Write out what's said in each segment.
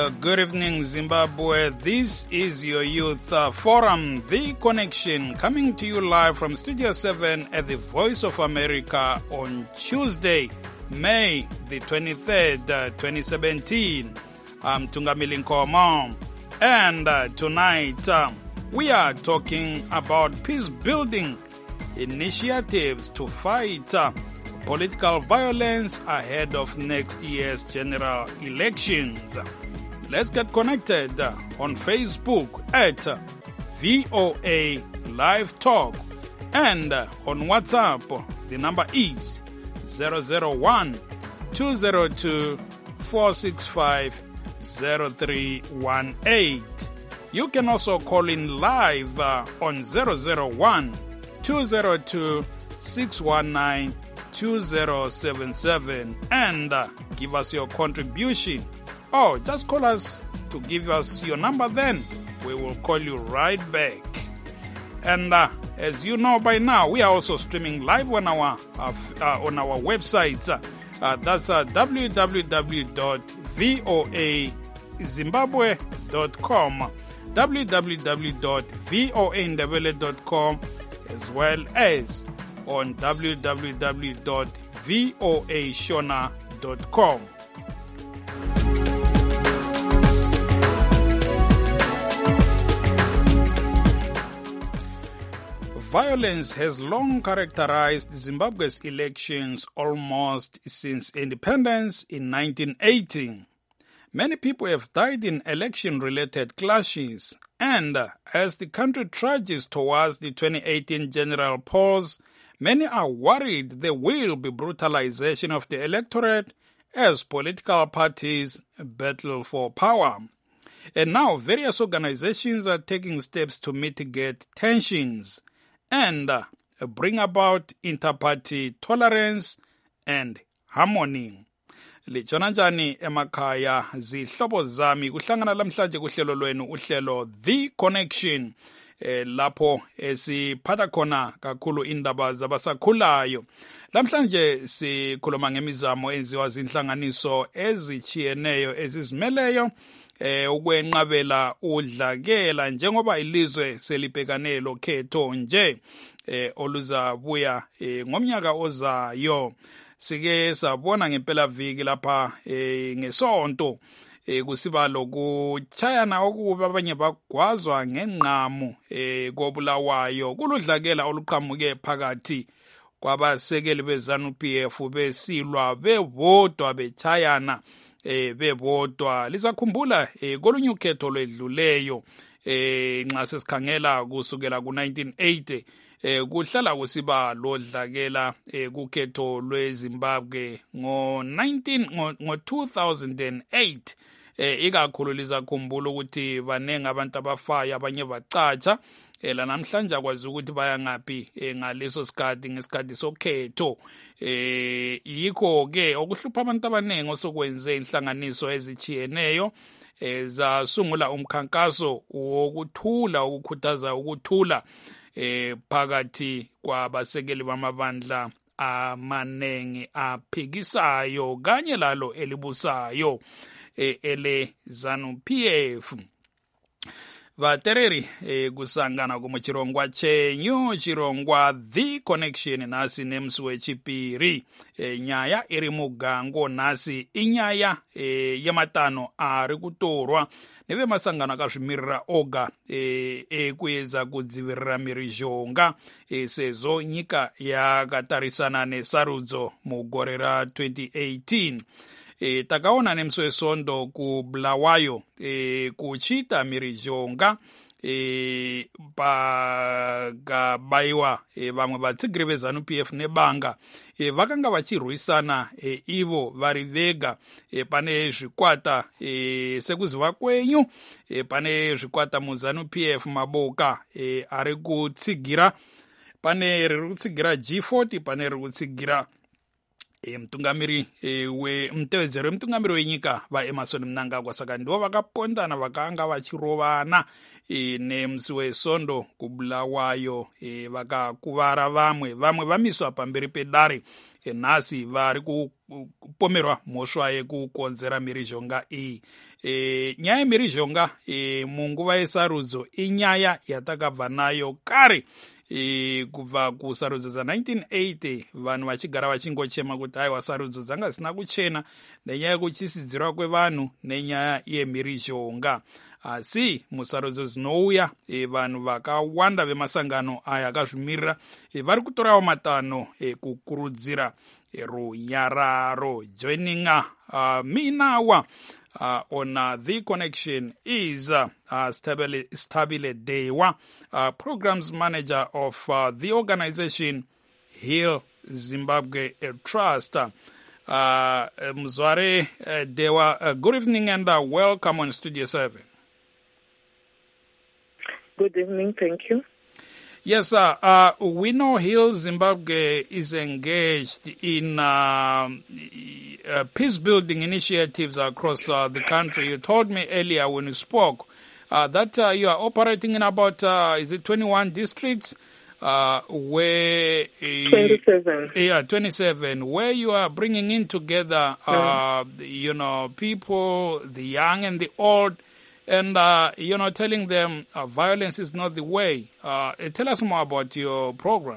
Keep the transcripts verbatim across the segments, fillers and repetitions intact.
Uh, good evening, Zimbabwe. This is your Youth uh, Forum, The Connection, coming to you live from Studio seven at the Voice of America on Tuesday, May the twenty-third, uh, twenty seventeen. I'm Tungamili Nkomo, and uh, tonight uh, we are talking about peace-building initiatives to fight uh, political violence ahead of next year's general elections. Let's get connected on Facebook at V O A Live Talk and on WhatsApp. The number is zero zero one, two zero two, four six five, zero three one eight. You can also call in live uh, on zero zero one, two zero two, six one nine, two zero seven seven and uh, give us your contribution. Oh, just call us to give us your number, then we will call you right back. And uh, as you know by now, we are also streaming live on our uh, uh, on our websites. Uh, that's uh, w w w dot voa zimbabwe dot com, w w w dot voa ndebele dot com, as well as on w w w dot voa shona dot com. Violence has long characterized Zimbabwe's elections almost since independence in nineteen eighty. Many people have died in election-related clashes, and as the country trudges towards the twenty eighteen general polls, many are worried there will be brutalization of the electorate as political parties battle for power. And now various organizations are taking steps to mitigate tensions and uh, bring about inter-party tolerance and harmony. Lichona njani emakhaya zihlobo zami kuhlangana lamhlanje kuhlelo lwenu uhlelo The Connection eh, lapho esiphatha khona kakhulu indaba zabasakhulayo. Lamhlanje sikhuluma ngemizamo enziwa zinhlanganiso ezichiyeneyo ezizimeleyo eh ukwenqabela udlakela njengoba ilizwe selibhekane lokhetho nje eh oluzabuya eh, ngomnyaka ozayo. Sike sabona ngempela viki lapha eh, ngesonto eh, kusiba lokuchayana okuba abanye bagwazwa ngenqamu eh, kobulawayo kuludlakela oluqhamuke phakathi kwabasekeli beZANU P F besilwa bebodwa bechayana eh bebodwa. Lisakhumbula eh, kolunye ukhetho lwedluleyo eh nxa sesikhangela kusukela ku nineteen eighty eh kuhlala kusiba lodlakela eh kukhetho lweZimbabwe ngo nineteen ngo two thousand eight. eh ikakhulu lisakhumbula ukuthi banenge abantu abafayo abanye bacatsha eh lanamhlanje akwazi ukuthi baya ngaphi eh, ngaleso sikhathi ngesikhathi sokhetho. eh yikho ke okuhlupha abantu abanenge osokwenze inhlanganiso ezichiyeneyo eh zasungula umkhankaso wokuthula ukukhuthaza ukuthula eh phakathi kwabasekeli bamabandla amanengi aphikisayo kanye lalo elibusayo eh, ele ZANU P F. Vatereri eh, kusangana kumuchirongwa chenyu chirongwa The Connection nasi nemswe chipiri eh, nyaya iri mugango nasi inyaya eh, yamatano ari kutorwa neve masangano akazvimirira oga eh, ekuedza kudzivirira mhirizhonga eh, sezvo nyika yakatarisana nesarudzo mugore ra twenty eighteen. E, takaona nemusi wesondo kubulawayo e, kuchita mhirizhonga e, pakabayiwa e, vamwe vatsigiri veZANU P F nebanga e, vakanga vachirwisana e, ivo vari vega e, pane zvikwata e, sekuziva kwenyu e, pane zvikwata muZANU P F maboka e, ari kutsigira, pane riri kutsigira G forty, pane riri kutsigira e, mutungamiri e, wemutevedzero wemutungamiri wenyika vaEmmerson Mnangagwa. Saka ndivo vakapondana vakanga vachirovana e, nemusi wesondo kuBulawayo e, vakakuvara vamwe vamwe vamiswa pamberi pedare e, nhasi vari kupomerwa mhosva yekukonzera mhirizhonga iyi. E, nyaya yemhirizhonga e, munguva yesarudzo inyaya yatakabva nayo kare. E, kubva kusarudzo dza-nineteen eighty vanhu vachigara vachingochema kuti aiwa sarudzo dzanga zisina kuchena nenyaya yekuchisidzirwa kwevanhu nenyaya yemhirizhonga. Asi musarudzo dzinouya e, vanhu vakawanda vemasangano aya akazvimirira e, vari kutorawo matanho ekukurudzira e, runyararo. Joining uh, me now uh, on uh, The Connection is uh, uh, Stabile, Stabile Dewa, uh, Programs Manager of uh, the organization Heal Zimbabwe Trust. Uh, Mzware uh, Dewa, uh, good evening and uh, welcome on Studio seven. Good evening, thank you. Yes, sir. Uh, we know Heal Zimbabwe is engaged in uh, uh, peace-building initiatives across uh, the country. You told me earlier when you spoke uh, that uh, you are operating in about, uh, is it twenty-one districts? Uh, where uh, twenty-seven. Yeah, twenty-seven. Where you are bringing in together, uh, mm. you know, people, the young and the old, and, uh, you know, telling them uh, violence is not the way. Uh, tell us more about your program.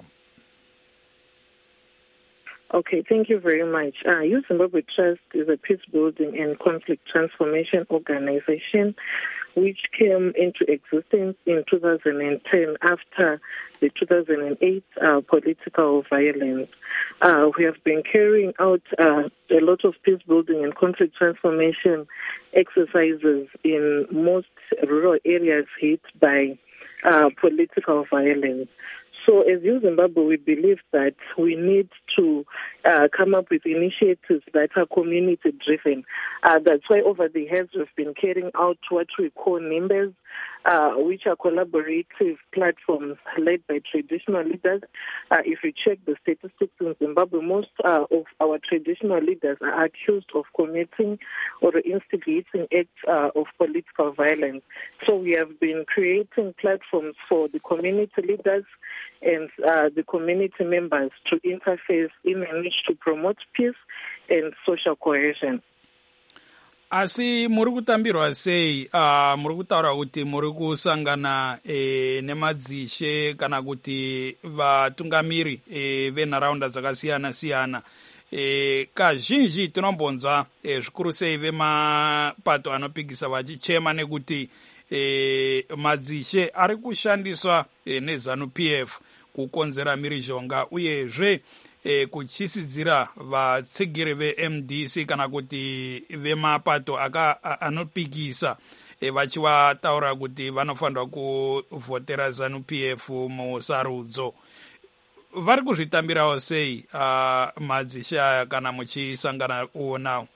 Okay, thank you very much. Uh, Youth Zimbabwe Trust is a peace-building and conflict transformation organization which came into existence in two thousand ten after the two thousand eight uh, political violence. Uh, we have been carrying out uh, a lot of peace-building and conflict transformation exercises in most rural areas hit by uh, political violence. So as Youth Zimbabwe, we believe that we need to uh, come up with initiatives that are community-driven. Uh, that's why over the years we've been carrying out what we call NIMBES, uh, which are collaborative platforms led by traditional leaders. Uh, if you check the statistics in Zimbabwe, most uh, of our traditional leaders are accused of committing or instigating acts uh, of political violence. So we have been creating platforms for the community leaders and uh, the community members to interface in a niche to promote peace and social cohesion. Asi muri kutambirwa sei uh, muri kutaura kuti muri kusangana e, nemadzishe kana kuti vatungamiri e, venharaunda dzakasiyana siyana. E, kazhinji tinombonzwa e, zvikuru sei vemapato anopikisa vachichema nekuti e, madzishe ari kushandiswa e, neZANU-P F kukonzera mhirizhonga uyezve e, kuchisidzira vatsigiri veM D C kana kuti vemapato aka anopikisa e, vachivataura kuti vanofanirwa kuvhotera ZANU-P F musarudzo. Vari kuzvitambirawo sei uh, madzishe aya kana muchisangana uonawo?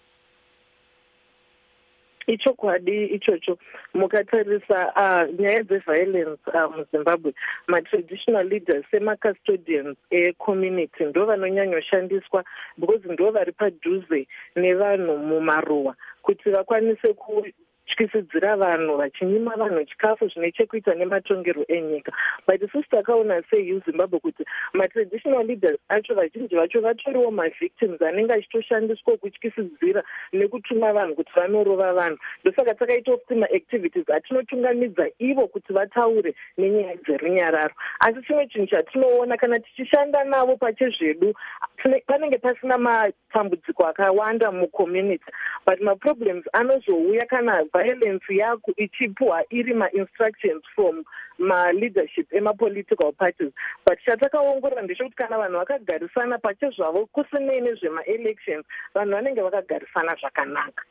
Ichokwadi ichocho mukatarisa uh, nyaya dzeviolence uh, muZimbabwe, ma-traditional leaders sema-custodians e-community ndo vanonyanyoshandiswa because ndo vari padhuze nevanhu mumaruwa kuti vakwanise ku tyisidzira vanhu vachinyima vanhu chikafu zvine chekuita nematongerwo enyika. But isusu takaona sei Zimbabwe kuti ma-traditional leaders acho vazhinji vacho vatoriwo ma-victims anenge achitoshandiswa kutyisidzira nekutuma vanhu kuti vanorova vanhu. Ndosaka takaita kuti ma-activities atinotungamidza ivo kuti vataure nenyaya dzerunyararo. Asi chimwe chinhu chatinoona kana tichishanda navo pachezvedu panenge pasina matambudziko akawanda mucommunity, but ma-problems anozouya kana violence yako ichipuwa iri ma-instructions from ma-leadership ema-political parties. But chatakaongorora ndechekuti kana vanhu vakagarisana pachezvavo kusinei nezvema-elections, vanhu vanenge vakagarisana zvakanaka.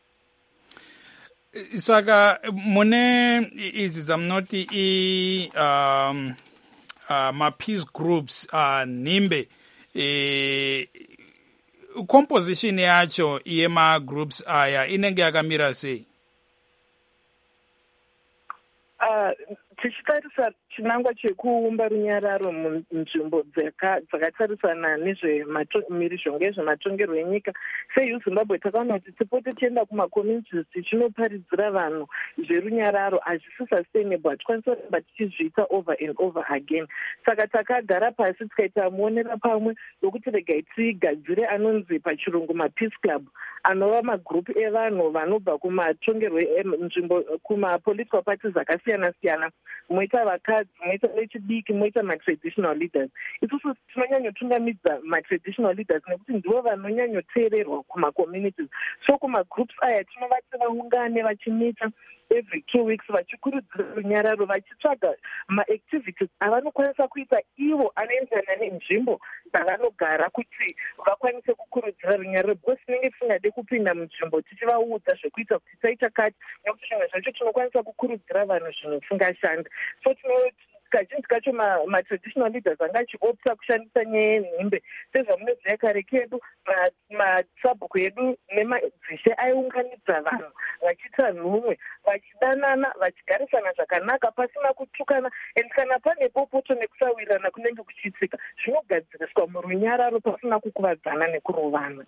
Saka mune idzi dzamunoti i um, uh, ma-peace groups uh, NIMBE e, composition yacho yema-groups aya inenge yakamira sei? Uh, tichitarisa chinangwa chekuumba runyararo munzvimbo dzakatarisana nezvemhirizhonga yezvematongerwo enyika. seuzimbabwe takaona kuti tipote tienda kumacommunities tichinoparadzira vanhu zverunyararo hazvisi sustainable, hatikwanisa kuramba tichizviita over and over again. Saka takagara pasi tikaita muonera pamwe yokuti regai tigadzire anonzi pachirungu mapeace club, anova magrupu evanhu vanobva kumatongerwo nzvimbo kumapolitical parties akasiyana siyana, moita vakadzi, moita vechidiki, moita matraditional leaders. Isusu tinonyanyotungamidza matraditional leaders nekuti ndivo vanonyanyoteererwa kumacommunities. So kumagroups aya tinovati vaungane vachimita every two weeks vachikurudzira runyararo, vachitsvaga maactivities avanokwanisa kuita ivo anoenzana nenzvimbo dzavanogara kuti vakwanise kukurudzira runyararo, because tinenge tisingade kupinda munzvimbo tichivaudza zvekuita kuti taita kati, nekuti zvimwe zvacho tinokwanisa kukurudzira vanhu zvinhu zvisingashandi. So tinoti kazhinji kacho matraditional leaders anga achiopta kushandisa nyaya yenhembe sezvamunoziva kare kedu masabhuku edu nemadzishe aiunganidza vanhu vachiita nhumwe vachidanana vachigarisana zvakanaka pasina kutukana, and kana pane popoto nekusawirirana kunenge kuchiitika zvinogadziriswa murunyararo pasina kukuvadzana nekurovana.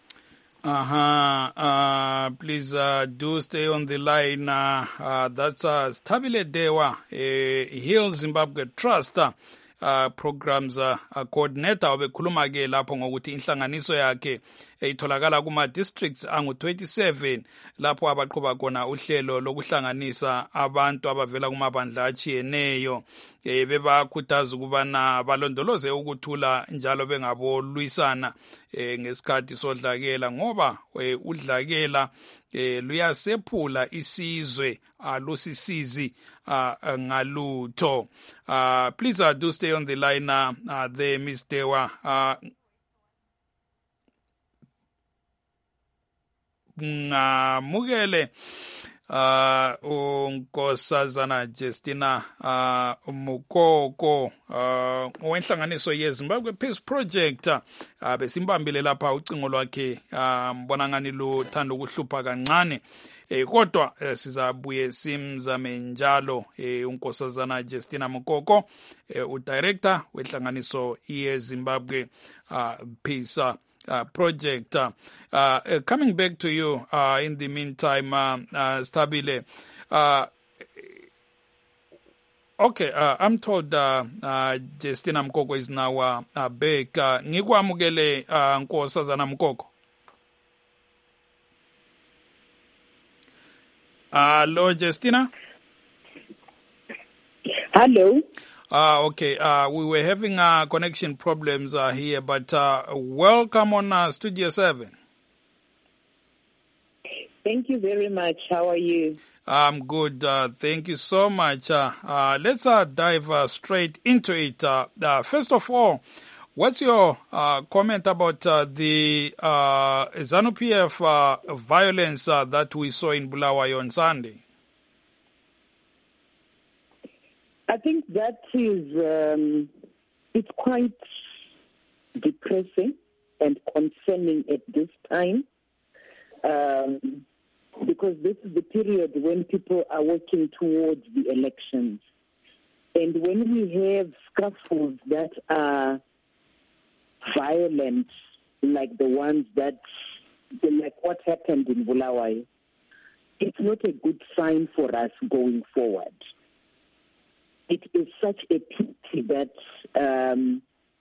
Uh-huh. Uh, please uh, do stay on the line. Uh, uh, that's uh, Stabile Dewa, a Heal Zimbabwe Trust uh, programs uh, uh, coordinator obekhuluma ke lapho ngokuthi inhlanganiso yakhe itholakala kuma districts angu twenty-seven lapho abaqhuba khona uhlelo lokuhlanganisa abantu abavela kumabandla achiyeneyo, eh bebakhuthaza ukubana balondoloze ukuthula njalo bengabolwisana eh ngesikhathi sodlakela, ngoba eh, udlakela eh luyasephula isizwe alusisizi uh, ngalutho. Uh, please uh, do stay on the line uh, uh, there, Miss Dewa. Uh, ngamukele uh unkosazana Justina uh Mukoko uh wenhlanganiso yeZimbabwe Peace Project uh besimbambile lapha ucingo lwakhe uh mbona ngani luthanda ukuhlupha kancane, eh kodwa eh, sizabuye simzame njalo eh unkosazana Justina Mukoko eh, udirector wenhlanganiso yeZimbabwe uh Peace uh, Uh, project. Uh, uh, coming back to you uh, in the meantime, uh, uh, Stabile. Uh, okay, uh, I'm told uh, uh, Justina Mukoko is now uh, uh, back. Uh, Ngikwamukele uh, Nkosazana Mukoko. Hello, Justina. Hello. Uh, okay, uh, we were having uh, connection problems uh, here, but uh, welcome on uh, Studio seven. Thank you very much. How are you? I'm good. Uh, thank you so much. Uh, uh, let's uh, dive uh, straight into it. Uh, uh, first of all, what's your uh, comment about uh, the uh, ZANU-P F uh, violence uh, that we saw in Bulawayo on Sunday? I think that is, um, it's quite depressing and concerning at this time, um, because this is the period when people are working towards the elections. And when we have scuffles that are violent, like the ones that, like what happened in Bulawayo, it's not a good sign for us going forward. It is such a pity that um,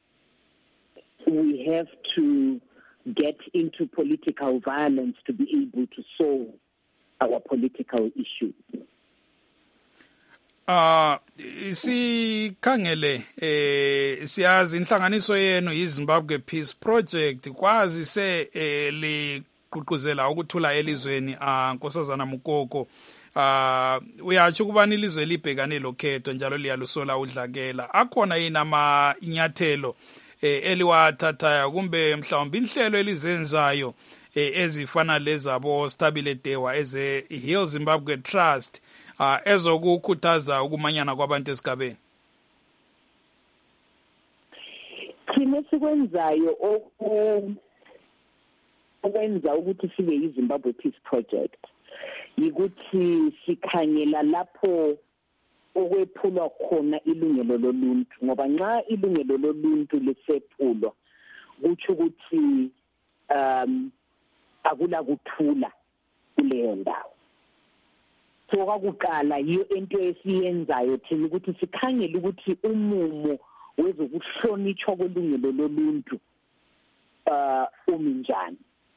we have to get into political violence to be able to solve our political issues. Uh, sikhangele eh siyazi inhlanganiso yenu yiZimbabwe Peace Project kwazi se eh, liqhuquzela ukuthula elizweni ah Nkosazana Mukoko. Uh, uyatsho ukubani ilizwe libhekane lokhetho njalo liyalusola udlakela, akhona yini ama inyathelo eh, eliwathathayo kumbe mhlawumbe inhlelo elizenzayo eh, ezifana lezabo Stabile Dewa eze Heal Zimbabwe Trust uh, ezokukhuthaza ukumanyana kwabantu esigabeni? Thina sikwenzayo okwenza ukuthi sibe yiZimbabwe Peace Project yikuthi sikhangela lapho okwephulwa khona ilungelo loluntu, ngoba nxa ilungelo loluntu lisephulwa kutsho ukuthi um akula kuthula kuleyo ndawo. So kwakuqala yiyo into esiyenzayo thina ukuthi sikhangele ukuthi umumo wezokuhlonitshwa kwelungelo loluntu uh uminjani.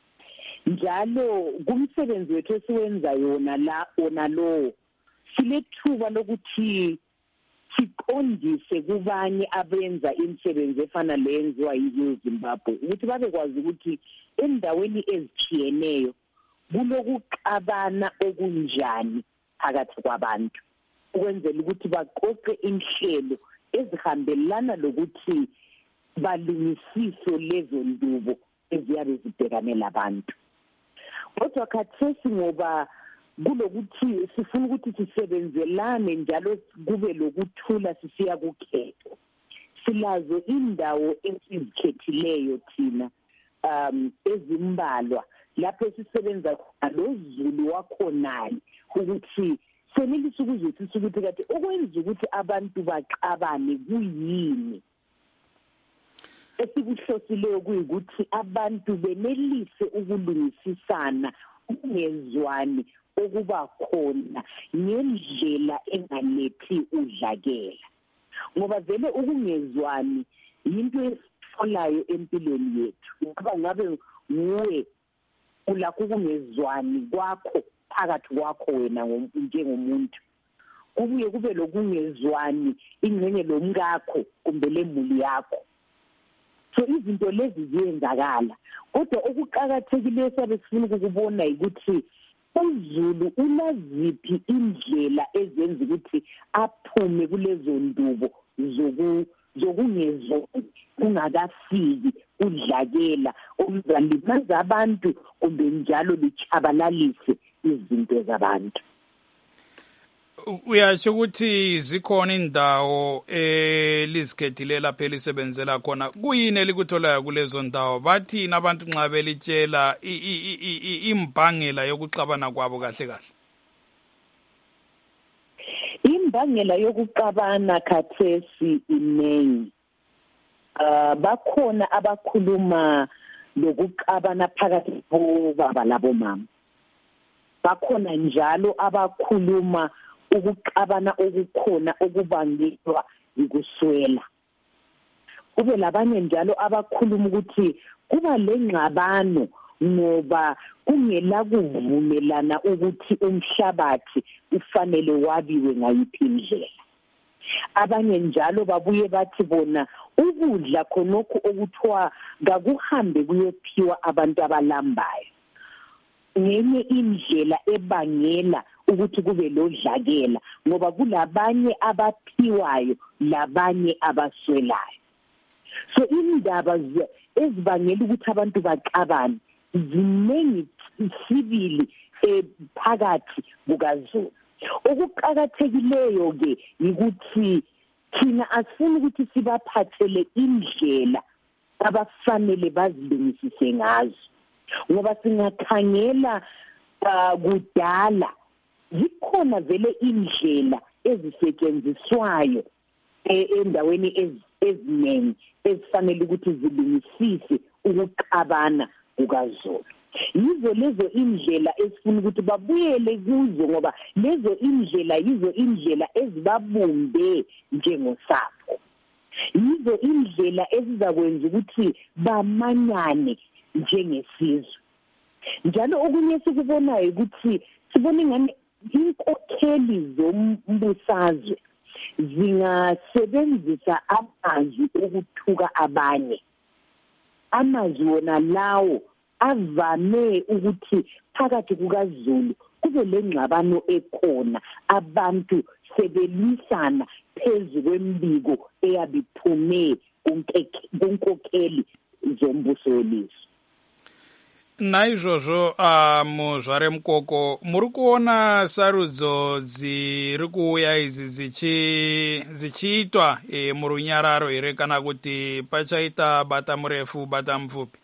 Njalo kumsebenzi wethu esiwenza yona la ona lo silethuba lokuthi siqondise kubanye abenza imisebenzi efana leyenziwa yiZimbabwe ukuthi babekwazi ukuthi endaweni ezitshiyeneyo kulokuqabana okunjani phakathi kwabantu, ukwenzela ukuthi baqoqe inhlelo ezihambelana lokuthi balungisiso lezo ndubo eziyabe zibhekane labantu. Kodwa khathesi ngoba kulokuthi sifuna ukuthi sisebenzelane njalo kube lokuthula sisiya kukhetho, silazo indawo esizikhethileyo thina um ezimbalwa lapho sisebenza khona loZulu wakhonali ukuthi senelisa ukuzwisisa ukuthi kade okwenza ukuthi abantu baqabane kuyini. Esikuhlosileyo kuyikuthi abantu benelise ukulungisisana ukungezwani okuba khona ngendlela engalethi udlakela, ngoba vele ukungezwani yinto esifolayo empilweni yethu. Ngoba ngabe nguwe ulakho ukungezwani kwakho phakathi kwakho wena njengomuntu, kubuye kube lokungezwani ingcenye lomkakho kumbe lemuli yakho. So izinto lezi ziyenzakala, kodwa okuqakathekileyo sabe sifuna ukubona ukuthi uZulu unaziphi indlela ezenza ukuthi aphume kulezo ndubo zoku zokungezwa kungakafiki udlakela okuzalimaza abantu kumbe njalo lichabalalise izinto zabantu. Uyasho ukuthi zikhona indawo elizikhethilela lapha elisebenzela khona. Kuyini elikutholayo kulezo ndawo? Bathi nabantu nxa belitshela imbangela yokuxabana kwabo kahle kahle. Imbangela yokuxabana khathesi inengi. Uh, bakhona abakhuluma lokuxabana phakathi kobaba labomama. Bakhona njalo abakhuluma ukuxabana okukhona okubangelwa yikuswela. Kube labanye njalo abakhuluma ukuthi kuba lengxabano ngoba kungela kuvumelana ukuthi umhlabathi ufanele wabiwe ngayiphi indlela. Abanye njalo babuye bathi bona ukudla khonokho okuthiwa ngakuhambe kuyophiwa abantu abalambayo ngenye indlela ebangela ukuthi kube lodlakela, ngoba kulabanye abaphiwayo labanye abaswelayo. So indaba ezibangela ukuthi abantu baxabane ziningi sibili phakathi kukaZulu. Okuqakathekileyo ke ukuthi thina asifuni ukuthi sibaphathele indlela abafanele bazilungisise ngazo, ngoba singakhangela kudala zikhona vele indlela ezisetshenziswayo endaweni eziningi ezifanele ukuthi zilungisise ukuxabana kukaZulu. Yizo lezo indlela esifuna ukuthi babuyele kuzo, ngoba lezo indlela yizo indlela ezibabumbe njengosapho. Yizo indlela ezizakwenza ukuthi bamanyane njengesizwe. Njalo okunye sikubonayo ukuthi sibona ingane inkokheli zombusazwe zingasebenzisa amazwi okuthuka abanye. Amazwi wona lawo avame ukuthi phakathi kukaZulu kube lengxabano ekhona, abantu sebelisana phezu kwembiko eyabiphume kunkokheli zombuso welizwe. Naizvozvo uh, muzvare mukoko muri kuona sarudzo dziri kuuya idzi zichiitwa e, murunyararo here kana kuti pachaita bata murefu bata mupfupi?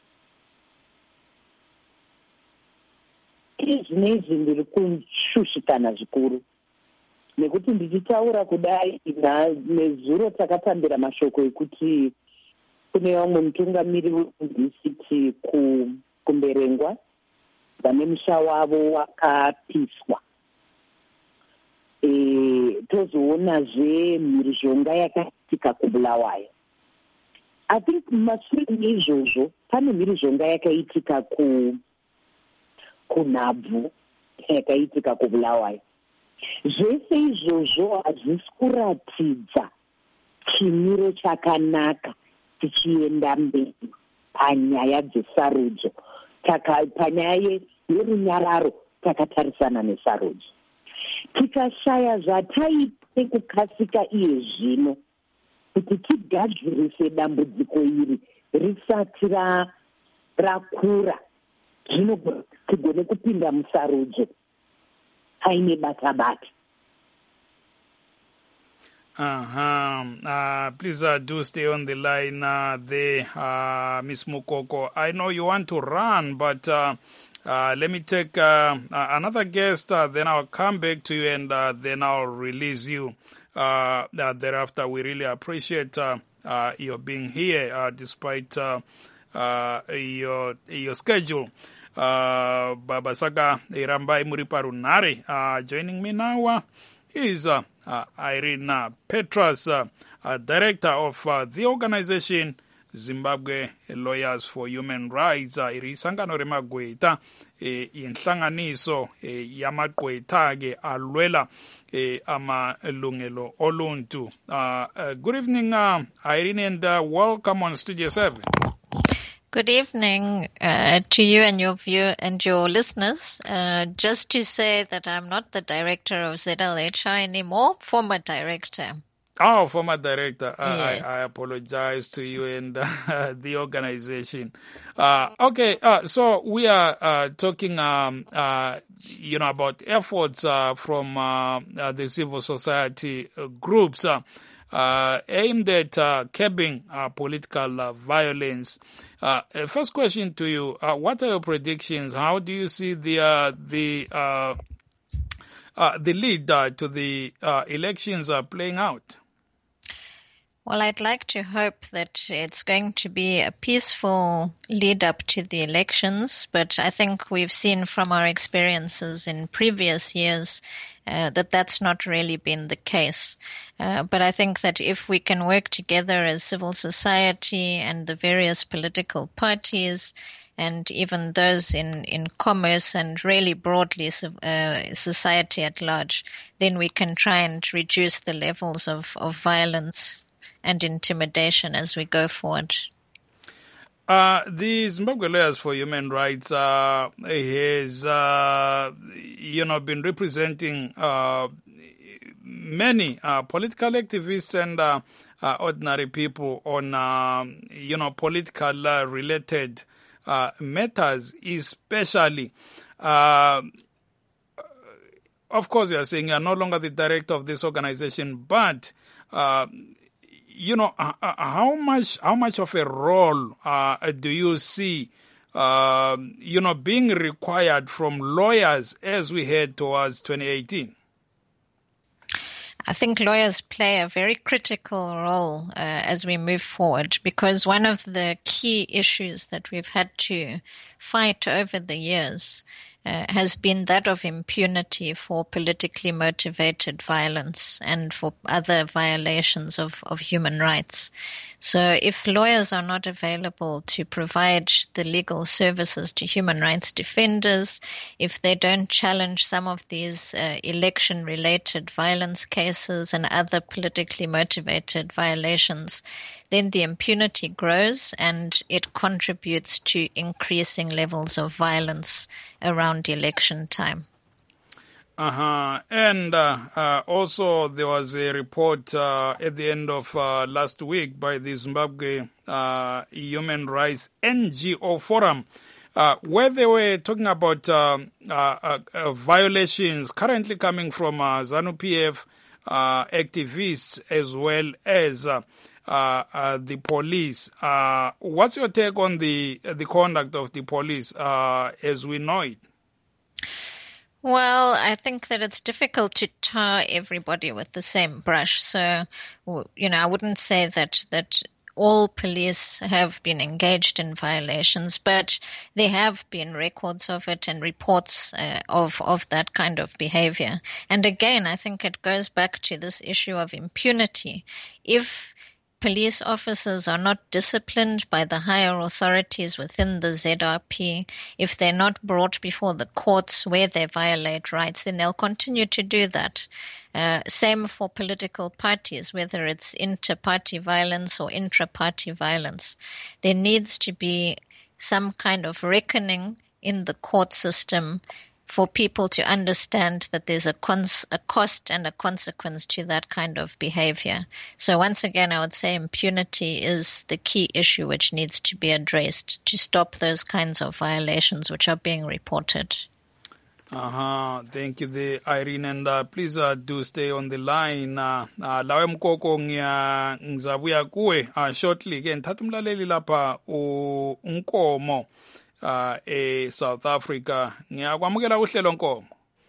Izvinezvi ndiri kushushikana zvikuru nekuti ndichitaura kudai nezuro takapambira mashoko ekuti kune vamwe mutungamiri wedhisitrikiti kumberengwa vane musha wavo wakapiswa. E, tozoonazve mhirizhonga yakaitika kubulawayo. I think mashure meizvozvo pane mhirizhonga yakaitika ku kunhabvu yakaitika kubulawayo. Zvese izvozvo hazvisi kuratidza chimiro chakanaka tichienda mberi panyaya dzesarudzo, panyaya yerunyararo takatarisana nesarudzo. Tikashaya zvataite kukasika iye zvino kuti tigadzirise dambudziko iri risati rakura, zvino tigone kupinda musarudzo paine bata-bata. Uh-huh. Uh, please uh, do stay on the line uh, there, uh, Miss Mukoko. I know you want to run, but uh, uh, let me take uh, uh, another guest, uh, then I'll come back to you, and uh, then I'll release you. Uh, uh, thereafter, we really appreciate uh, uh, your being here, uh, despite uh, uh, your your schedule. Uh, Baba Saka Irambai Muriparunari, uh, joining me now uh, is uh, uh, Irene Petras, uh, uh, director of uh, the organization Zimbabwe Lawyers for Human Rights. Uh, iri sangano remagweta eh, inhlanganiso eh, yamagweta ke alwela eh, amalungelo oluntu. Uh, uh, good evening, uh, Irene, and uh, welcome on Studio seven. Good evening uh, to you and your viewer and your listeners. Uh, just to say that I'm not the director of Z L H R anymore, former director. Oh, former director. Uh, yes. I, I apologize to you and uh, the organization. Uh, okay, uh, so we are uh, talking, um, uh, you know, about efforts uh, from uh, uh, the civil society uh, groups uh, uh, aimed at uh, curbing uh, political uh, violence. Uh, first question to you: uh, what are your predictions? How do you see the uh, the uh, uh, the lead uh, to the uh, elections uh, playing out? Well, I'd like to hope that it's going to be a peaceful lead up to the elections, but I think we've seen from our experiences in previous years uh, that that's not really been the case. Uh, but I think that if we can work together as civil society and the various political parties and even those in, in commerce and really broadly uh, society at large, then we can try and reduce the levels of, of violence and intimidation as we go forward. Uh, the Zimbabwe Lawyers for Human Rights uh, has, uh, you know, been representing uh, many uh, political activists and uh, uh, ordinary people on, uh, you know, political uh, related uh, matters, especially. Uh, of course, you are saying you are no longer the director of this organization, but uh, you know, uh, uh, how much how much of a role uh, do you see, uh, you know, being required from lawyers as we head towards twenty eighteen? I think lawyers play a very critical role uh, as we move forward, because one of the key issues that we've had to fight over the years uh, has been that of impunity for politically motivated violence and for other violations of, of human rights. So if lawyers are not available to provide the legal services to human rights defenders, if they don't challenge some of these uh, election-related violence cases and other politically motivated violations, then the impunity grows and it contributes to increasing levels of violence around election time. Uh-huh. And uh, uh, also there was a report uh, at the end of uh, last week by the Zimbabwe uh, Human Rights N G O Forum uh, where they were talking about uh, uh, uh, violations currently coming from uh, ZANU-P F uh, activists as well as uh, uh, uh, the police. Uh, what's your take on the, the conduct of the police uh, as we know it? Well, I think that it's difficult to tar everybody with the same brush. So, you know, I wouldn't say that that all police have been engaged in violations, but there have been records of it and reports uh, of of that kind of behavior. And again, I think it goes back to this issue of impunity. If police officers are not disciplined by the higher authorities within the Z R P, if they're not brought before the courts where they violate rights, then they'll continue to do that. Uh, same for political parties, whether it's inter-party violence or intra-party violence. There needs to be some kind of reckoning in the court system for people to understand that there's a, cons- a cost and a consequence to that kind of behavior. So once again, I would say impunity is the key issue which needs to be addressed to stop those kinds of violations which are being reported. Uh-huh. Thank you, the Irene, and uh, please uh, do stay on the line. Uh, uh, lawe mkoko ngiya ngizabuya kuwe uh, shortly ke ngithatha umlaleli lapha uNkomo uh e South Africa. Ngiyakwamukela uhlelo Nkomo.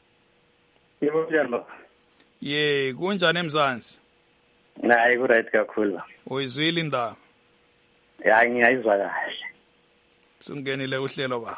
Yebo njalo. Ye, kunjani eMzansi? Hayi ku right kakhulu. Uyizwile indaba? Ya ngiyayizwa kahle. Sungenile uhlelo ba.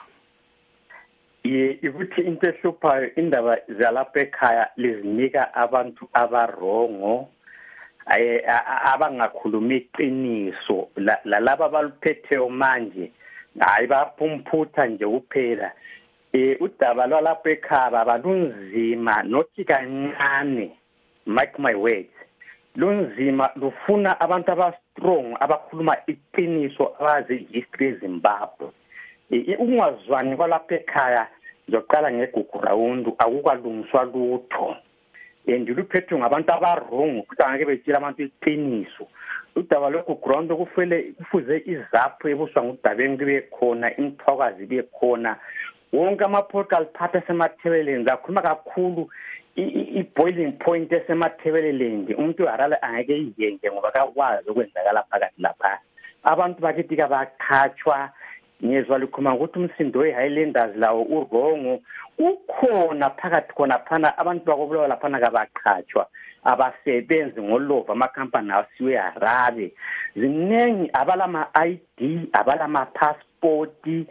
Ye ukuthi into ehluphayo indaba zalapha ekhaya lizinika abantu abarongo aye abangakhuluma iqiniso lalaba baluphetheyo manje hayi baphumputha nje kuphela. Eh udaba lwalapha ekhaya balunzima nothi kancane, mark my words, lunzima lufuna abantu abastrong abakhuluma iqiniso abazi history eZimbabwe. Ungazwani kwalapha ekhaya ngizoqala ngegugu round akukalungiswa lutho endiluphethe ngabantu abarongo ukuthi angeke betshela abantu iqiniso. Udaba logugu round kufele kufuze izapho ebuswa ngudabeni kube khona imthwakazi kube khona wonke ama-political party asemathebeleni zakhuluma kakhulu i-boiling point esemathebeleni umuntu uharala angeke yiyenge ngoba kakwazi ukwenzakala phakathi lapha. Abantu bakithi kabakhatshwa ngezwa likhuluma ukuthi umsindo we-Highlanders lawo urongo ukhona phakathi khona phana abantu bakobulawa laphana kabaqhatshwa abasebenzi ngolova amakhampani asiwe Harare zinengi abalama-I D abalama-passport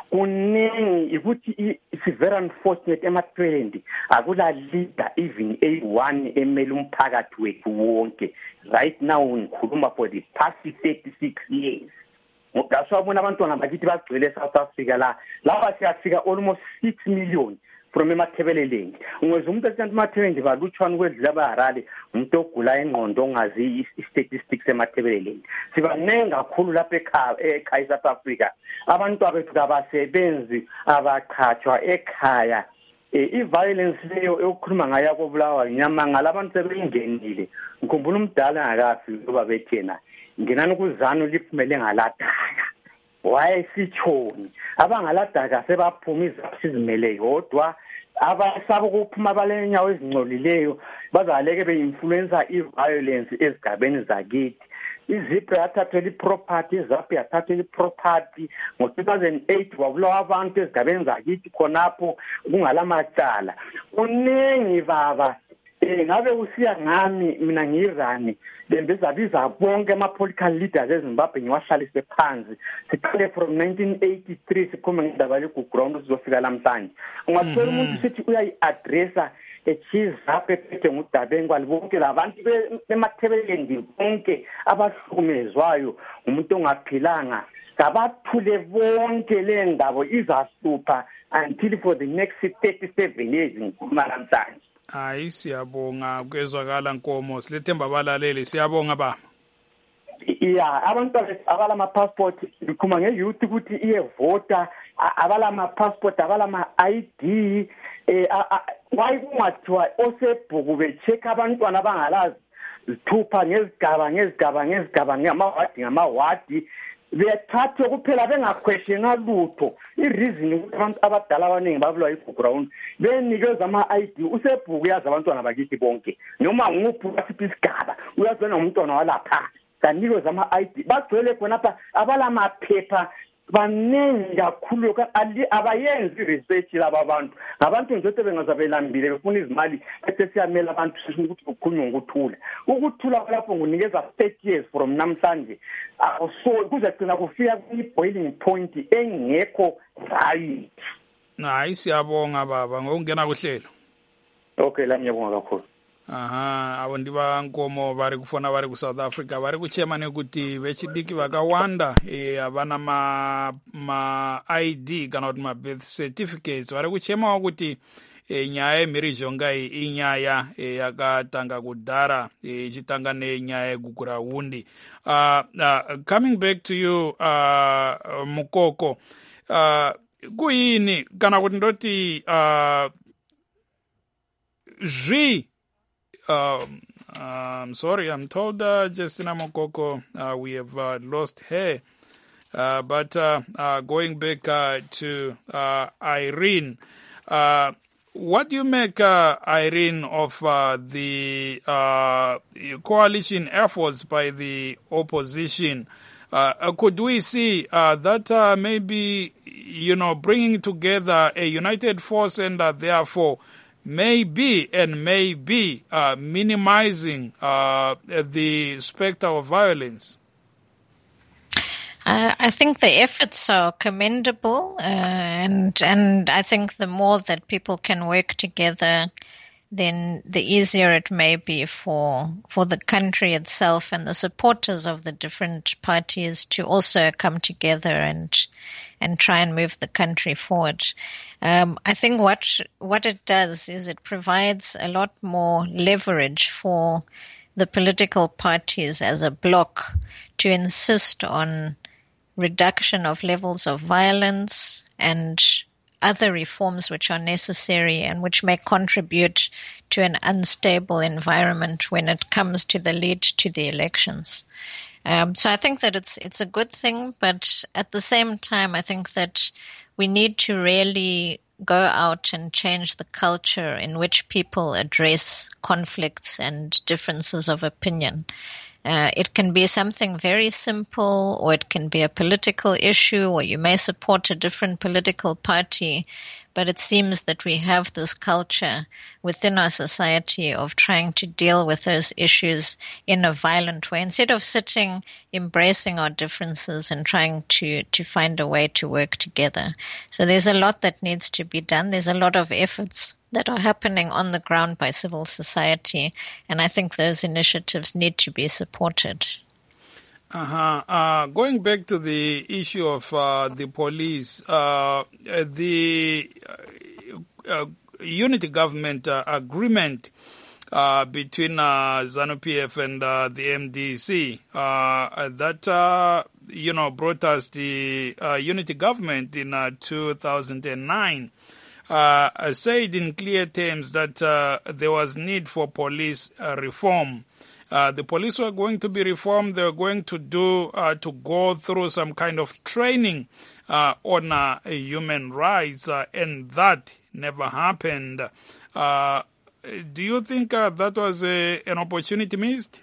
kuningi ukuthi it's very unfortunate emathwelendi akula leader even A one emele umphakathi wethu wonke right now ngikhuluma for the past thirty-six years. Ngasawabona abantwana bakithi bagcwele South Africa la lapha siyafika almost six million from emathebeleleni. Ngweza umuntu esanti emathebeleni balutshwana kwedlula abaharali umuntu ogula ingqondo ongazi statistics emathebeleni. Sibanengi kakhulu lapha ekhaya ekhaya South Africa. Abantu abethu abasebenzi abaqhatshwa ekhaya. I-violence leyo eyokukhuluma ngayo kobulawa inyama ngalabantu sebengenile. Ngikhumbula umdala angakafi ngoba bethena nginani ukuzana liphumele ngaladaka. Wayesitshoni abangaladaka sebaphuma izaphisizimele yodwa abasaba ukuphuma abalenyawo ezingcolileyo bazaleke beinfluencer i-violence ezigabeni zakithi. Izipho yathathela iproperty, izapho yathathela iproperty ngo-two thousand eight wabulawa abantu ezigabeni zakithi khonapho kungalamacala. Kuningi baba eh ngabe usiya ngami mina ngirani lembezabiza bonke ama-political leaders eZimbabwe ngiwahlalise phansi siqale from nineteen eighty-three sikhuluma ngendaba yogugu round sizofika lamhlanje. Ungathola umuntu sithi uyayi-addressa echizapho ephethe ngudabeni kwalibonke labantu bemathebeleni bonke abahlukumezwayo umuntu ongaphilanga kabathule bonke le ndaba izahlupha until for the next thirty-seven years ngikhuluma namhlanje. Hayi siyabonga kwezwakala Nkomo silethemba balaleli siyabonga ba. Yeah, abantu abalama passport likhuma ngeyouth ukuthi iye voter abalama passport abalama I D eh why kungathiwa osebhuku becheck abantwana abangalazi zithupha ngezigaba ngezigaba ngezigaba ngamawadi ngamawadi bethathe kuphela bengaquestiona lutho. I-reason ukuthi abantu abadala abaningi babulawa igugu round benikeza ama-I D usebhuku yazi abantwana bakithi bonke noma nguphi wasiphi isigaba uyazona umntwana walapha kanikeza ama-I D bagcwele khonapha abalamaphepha baningi kakhulu abayenzi research laba bantu ngabantu nje bengazabelambile befuna izimali bese siyamela abantu sifuna ukuthi kukhulunywe ngokuthula ukuthula lapho ngunikeza thirty years from namhlanje so kuzagcina kufika kwi-boiling point engekho right. Hayi siyabonga baba ngokungena kuhlelo. Okay la ngiyabonga kakhulu. Aha abo ndiba nkomo bari kufona bari ku South Africa bari kuchemane kuti vechidiki vakawanda eh avana ma ma I D kana kuti ma birth certificates bari kuchema kuti e nyaya yemhirizhonga inyaya e yakatanga kudhara ichitanga nenyaya yegukura hundi. Uh, uh, coming back to you uh, Mukoko, uh, kuyini kana kuti ndoti uh, zvi Um, uh, I'm sorry, I'm told uh, Justina Mukoko, uh, we have uh, lost her. Uh, but uh, uh, going back uh, to uh, Irene, uh, what do you make, uh, Irene, of uh, the uh, coalition efforts by the opposition? Uh, could we see uh, that uh, maybe, you know, bringing together a united force and uh, therefore maybe and maybe uh, minimizing uh, the specter of violence? Uh, I think the efforts are commendable, uh, and and I think the more that people can work together, then the easier it may be for for the country itself and the supporters of the different parties to also come together and and try and move the country forward. Um, I think what what it does is it provides a lot more leverage for the political parties as a bloc to insist on reduction of levels of violence and other reforms which are necessary and which may contribute to an unstable environment when it comes to the lead to the elections. Um, so I think that it's it's a good thing, but at the same time, I think that we need to really go out and change the culture in which people address conflicts and differences of opinion. Uh, it can be something very simple, or it can be a political issue, or you may support a different political party. But it seems that we have this culture within our society of trying to deal with those issues in a violent way, instead of sitting, embracing our differences and trying to, to find a way to work together. So there's a lot that needs to be done. There's a lot of efforts that are happening on the ground by civil society, and I think those initiatives need to be supported. Uh-huh. Uh, going back to the issue of uh, the police, uh, the uh, uh, unity government uh, agreement uh, between uh, ZANU-P F and uh, the M D C uh, that uh, you know brought us the uh, unity government in uh, two thousand nine. Uh, said in clear terms that uh, there was need for police uh, reform. Uh, the police were going to be reformed. They were going to do uh, to go through some kind of training uh, on uh, human rights, uh, and that never happened. Uh, do you think uh, that was a, an opportunity missed?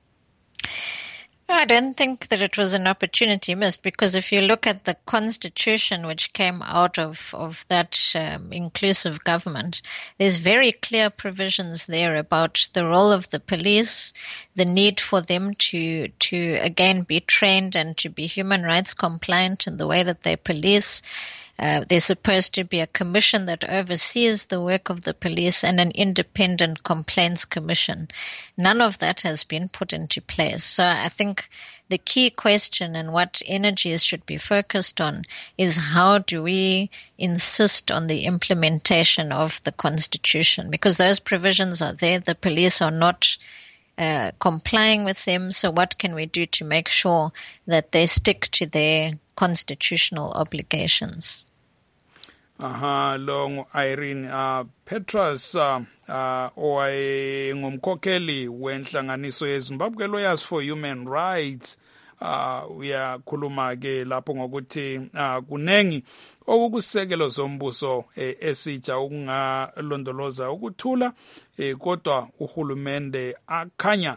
I don't think that it was an opportunity missed, because if you look at the constitution which came out of, of that um, inclusive government, there's very clear provisions there about the role of the police, the need for them to, to again be trained and to be human rights compliant in the way that they police. Uh, there's supposed to be a commission that oversees the work of the police and an independent complaints commission. None of that has been put into place. So I think the key question and what energies should be focused on is how do we insist on the implementation of the Constitution? Because those provisions are there. The police are not uh, complying with them. So what can we do to make sure that they stick to their constitutional obligations? Aha, long Irene uh, Petras uh, uh, owayengumkhokheli wenhlanganiso yeZimbabwe Lawyers for Human Rights. Uh, uyakhuluma ke lapho ngokuthi uh, kunengi okukusekelo zombuso eh, esitsha ukungalondoloza ukuthula eh, kodwa uhulumende akhanya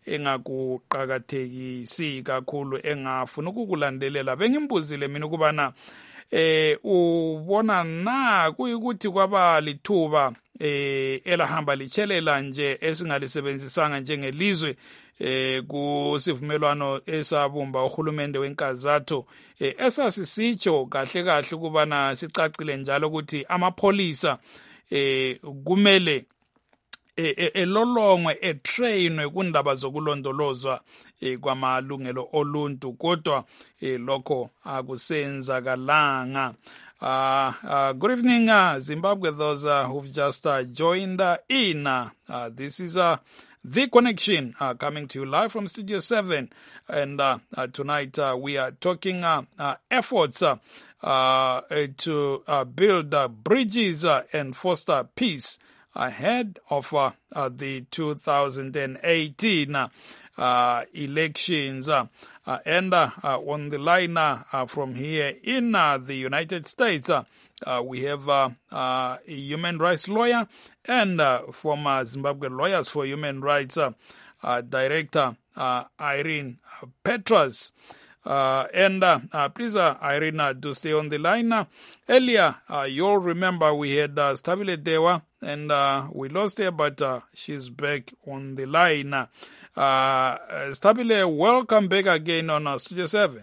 engakuqakathekisi kakhulu engafuna ukukulandelela. Bengimbuzile mina ukubana eh ubona na kuyikuthi kwaba lithuba eh elahamba lichelela nje esingalisebenzisanga njengelizwe eh kusivumelwano esabumba uhulumende wenkazatho eh esasisicho kahle kahle kubana sicacile njalo ukuthi amapholisa eh kumele elolongwe etrainwe kundaba zokulondolozwa kwamalungelo oluntu, kodwa lokho akusenzakalanga. Uh, uh, good evening, uh, Zimbabwe, those uh, who've just uh, joined uh, in. Uh, uh, this is uh, The Connection uh, coming to you live from Studio seven. And uh, uh, tonight uh, we are talking uh, uh, efforts uh, uh, to uh, build uh, bridges uh, and foster peace ahead of uh, uh, the two thousand eighteen uh, uh, elections. Uh, uh, and uh, uh, on the line uh, uh, from here in uh, the United States, uh, uh, we have uh, uh, a human rights lawyer and uh, former Zimbabwe Lawyers for Human Rights uh, uh, Director uh, Irene Petras. Uh, and uh, uh, please, uh, Irene, uh, do stay on the line. Uh, earlier, uh, you'll remember we had uh, Stabile Dewa, and uh, we lost her, but uh, she's back on the line. Uh, Stabile, welcome back again on uh, Studio seven.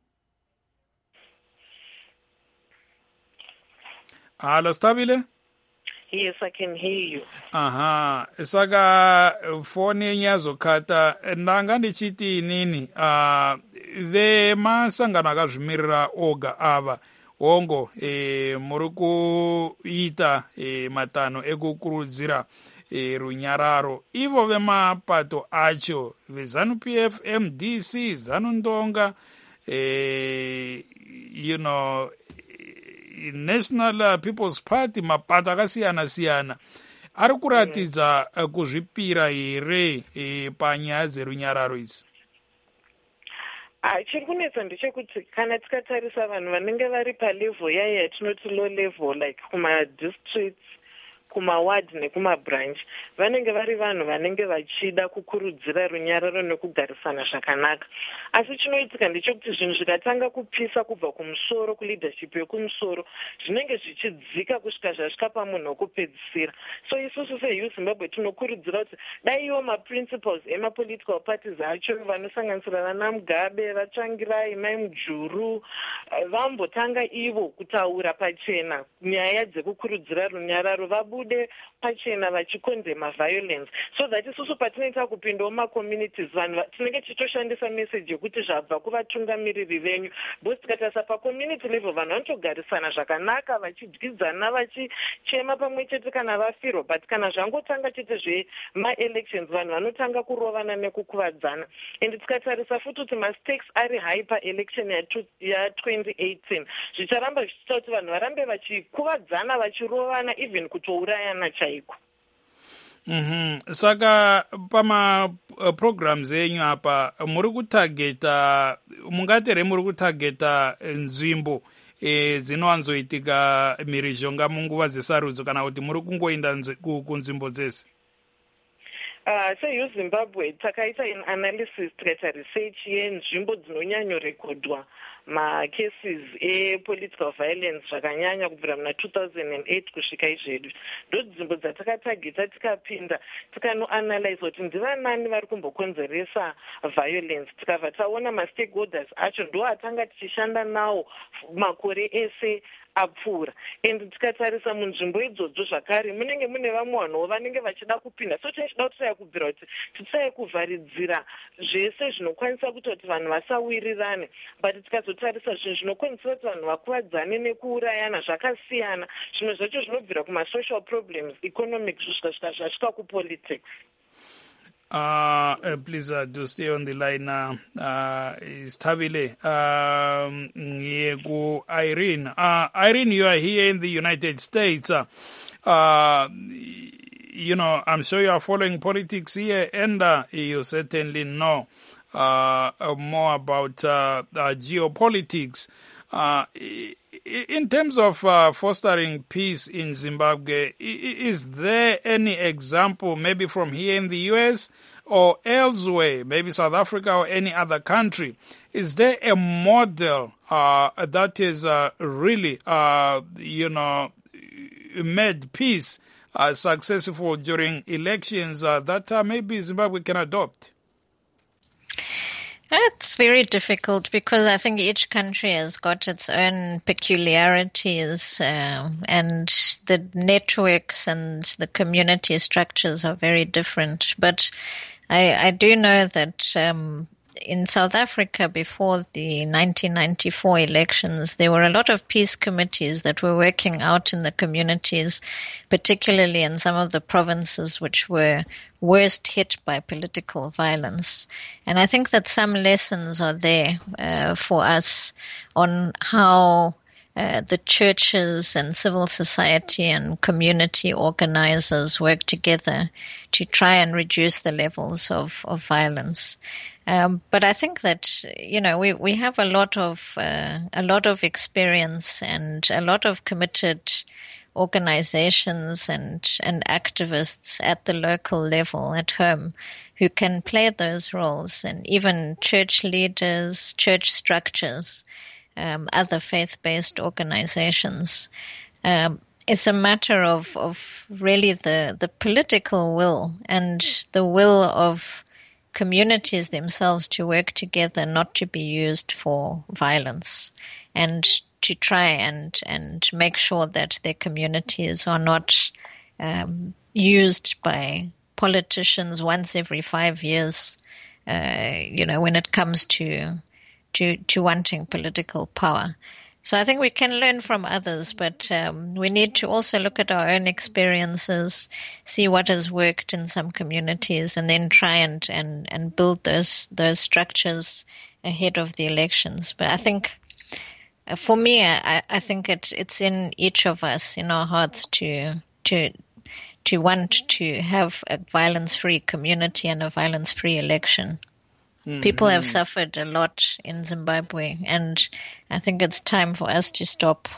Hello, Stabile? Yes, I can hear you. Aha, saka phone nyazo kata nanga ndichiti nini uh ve masangano akazvimirira oga ava ongo e muri kuita e matano ekukurudzira e runyararo ivo vemapato acho veZANU P F, M D C, ZANU Ndonga, e you know National People's Party, mapato akasiyana siyana ari kuratidza mm. kuzvipira here e, panyaya dzerunyararo idzi. chiri kunetsa ndechekuti kana tikatarisa vanhu vanenge vari palevhel yaya yatinoti low level like kumadistricts, kumaward nekumabranch, vanenge vari vanhu vanenge vachida kukurudzira runyararo nekugarisana zvakanaka. Asi chinoitika ndechekuti zvinhu zvikatanga kupisa kubva kumusoro, kuleadership yekumusoro, zvinenge zvichidzika kusvika zvasvika pamunhu wokupedzisira. So isusu seYouth Zimbabwe tinokurudzira kuti dai iwo maprinciples emapolitical parties acho vanosanganisira vana Mugabe, Vatsvangirai, Mai Mujuru, vambotanga ivo kutaura pachena nyaya dzekukurudzira runyararo, vabude pachena vachikondema violence, so that isusu patinoita kupindawo macommunities vanhu tinenge tichitoshandisa message yekuti zvabva kuvatungamiriri venyu, because tikatarisa pacommunity level vanhu vanotogarisana zvakanaka vachidyidzana vachichema pamwe chete kana vafirwa, but kana zvangotanga chete zvemaelections vanhu vanotanga kurovana nekukuvadzana. And tikatarisa futi kuti mastakes ari high paelection ya twenty eighteen zvicharamba zvichiita kuti vanhu varambe vachikuvadzana vachirovana even kutourayana chaiko. Mhm. Saka pama uh, programs enyu apa muri kutargeta mungatere muri kutargeta nzvimbo e dzinowanzoitika mhirizhonga munguva dzesarudzo kana kuti muri kungoenda kunzvimbo dzese? Uh, seYouth Zimbabwe takaita in analysis tikaita research yenzvimbo dzinonyanyorekodwa macases epolitical violence zvakanyanya kubvira muna two thousand eight kusvika izvedu, ndo nzvimbo dzatakatageta tikapinda tikanoanalyze kuti ndivanani vari kumbokonzeresa violence, tikabva taona mastakeholders acho ndo atanga tichishanda nawo makore ese apfuura. And tikatarisa munzvimbo idzodzo zvakare munenge mune vamwe vanhuwo vanenge vachida kupinda, so tichida kutsaya kubvira kuti titsaya kuvharidzira zvese zvinokwanisa kuita kuti vanhu vasawirirane, but tikazotarisa zvinhu zvinokwanisa kuti vanhu vakuvadzane nekuurayana zvakasiyana, zvimwe zvacho zvinobvira kumasocial problems, economic zvisvika zvasvika kupolitics. Uh, uh, please uh, do stay on the line. Uh, uh, Stabile, um, Yegu Irene. Uh, Irene, you are here in the United States. Uh, uh, you know, I'm sure you are following politics here, and uh, you certainly know uh, uh, more about uh, uh, geopolitics. Uh, in terms of uh, fostering peace in Zimbabwe, is there any example, maybe from here in the U S or elsewhere, maybe South Africa or any other country? Is there a model uh, that is uh, really, uh, you know, made peace uh, successful during elections uh, that uh, maybe Zimbabwe can adopt? It's very difficult because I think each country has got its own peculiarities uh, and the networks and the community structures are very different. But I, I do know that um, in South Africa before the nineteen ninety-four elections, there were a lot of peace committees that were working out in the communities, particularly in some of the provinces which were worst hit by political violence. And I think that some lessons are there uh, for us on how uh, the churches and civil society and community organizers work together to try and reduce the levels of, of violence. Um, but I think that, you know, we, we have a lot of, uh, a lot of experience and a lot of committed organizations and, and activists at the local level at home who can play those roles, and even church leaders, church structures, um, other faith-based organizations. Um, it's a matter of, of really the, the political will and the will of communities themselves to work together, not to be used for violence, and to try and, and make sure that their communities are not um, used by politicians once every five years, uh, you know, when it comes to, to, to wanting political power. So I think we can learn from others, but um, we need to also look at our own experiences, see what has worked in some communities, and then try and, and, and build those those structures ahead of the elections. But I think, uh, for me, I, I think it, it's in each of us, in our hearts, to to to want to have a violence-free community and a violence-free election. Mm-hmm. People have suffered a lot in Zimbabwe, and I think it's time for us to stop.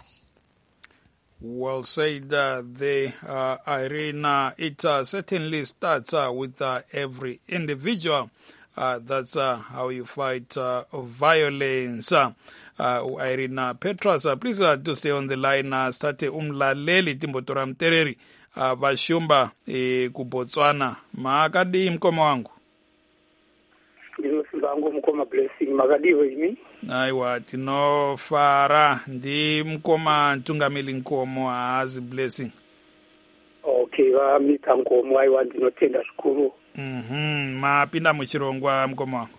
Well said uh, there, uh, Irene. Uh, it uh, certainly starts uh, with uh, every individual. Uh, that's uh, how you fight uh, violence. Uh, uh, Irene Petras, uh, please uh, do stay on the line. Uh, start umlaleli timbotora mtereri uh, vashumba eh, kubotswana. Maakadi mkomo wangu. Ndinosimbangu mukoma blessing makadiwe imi. Aiwa tinofara ndi mkoma ntungamili nkomo hazi blessing. Okay, va mita nkomo aiwa ndinotenda zvikuru. Mhm, mapinda muchirongwa mkomo wangu.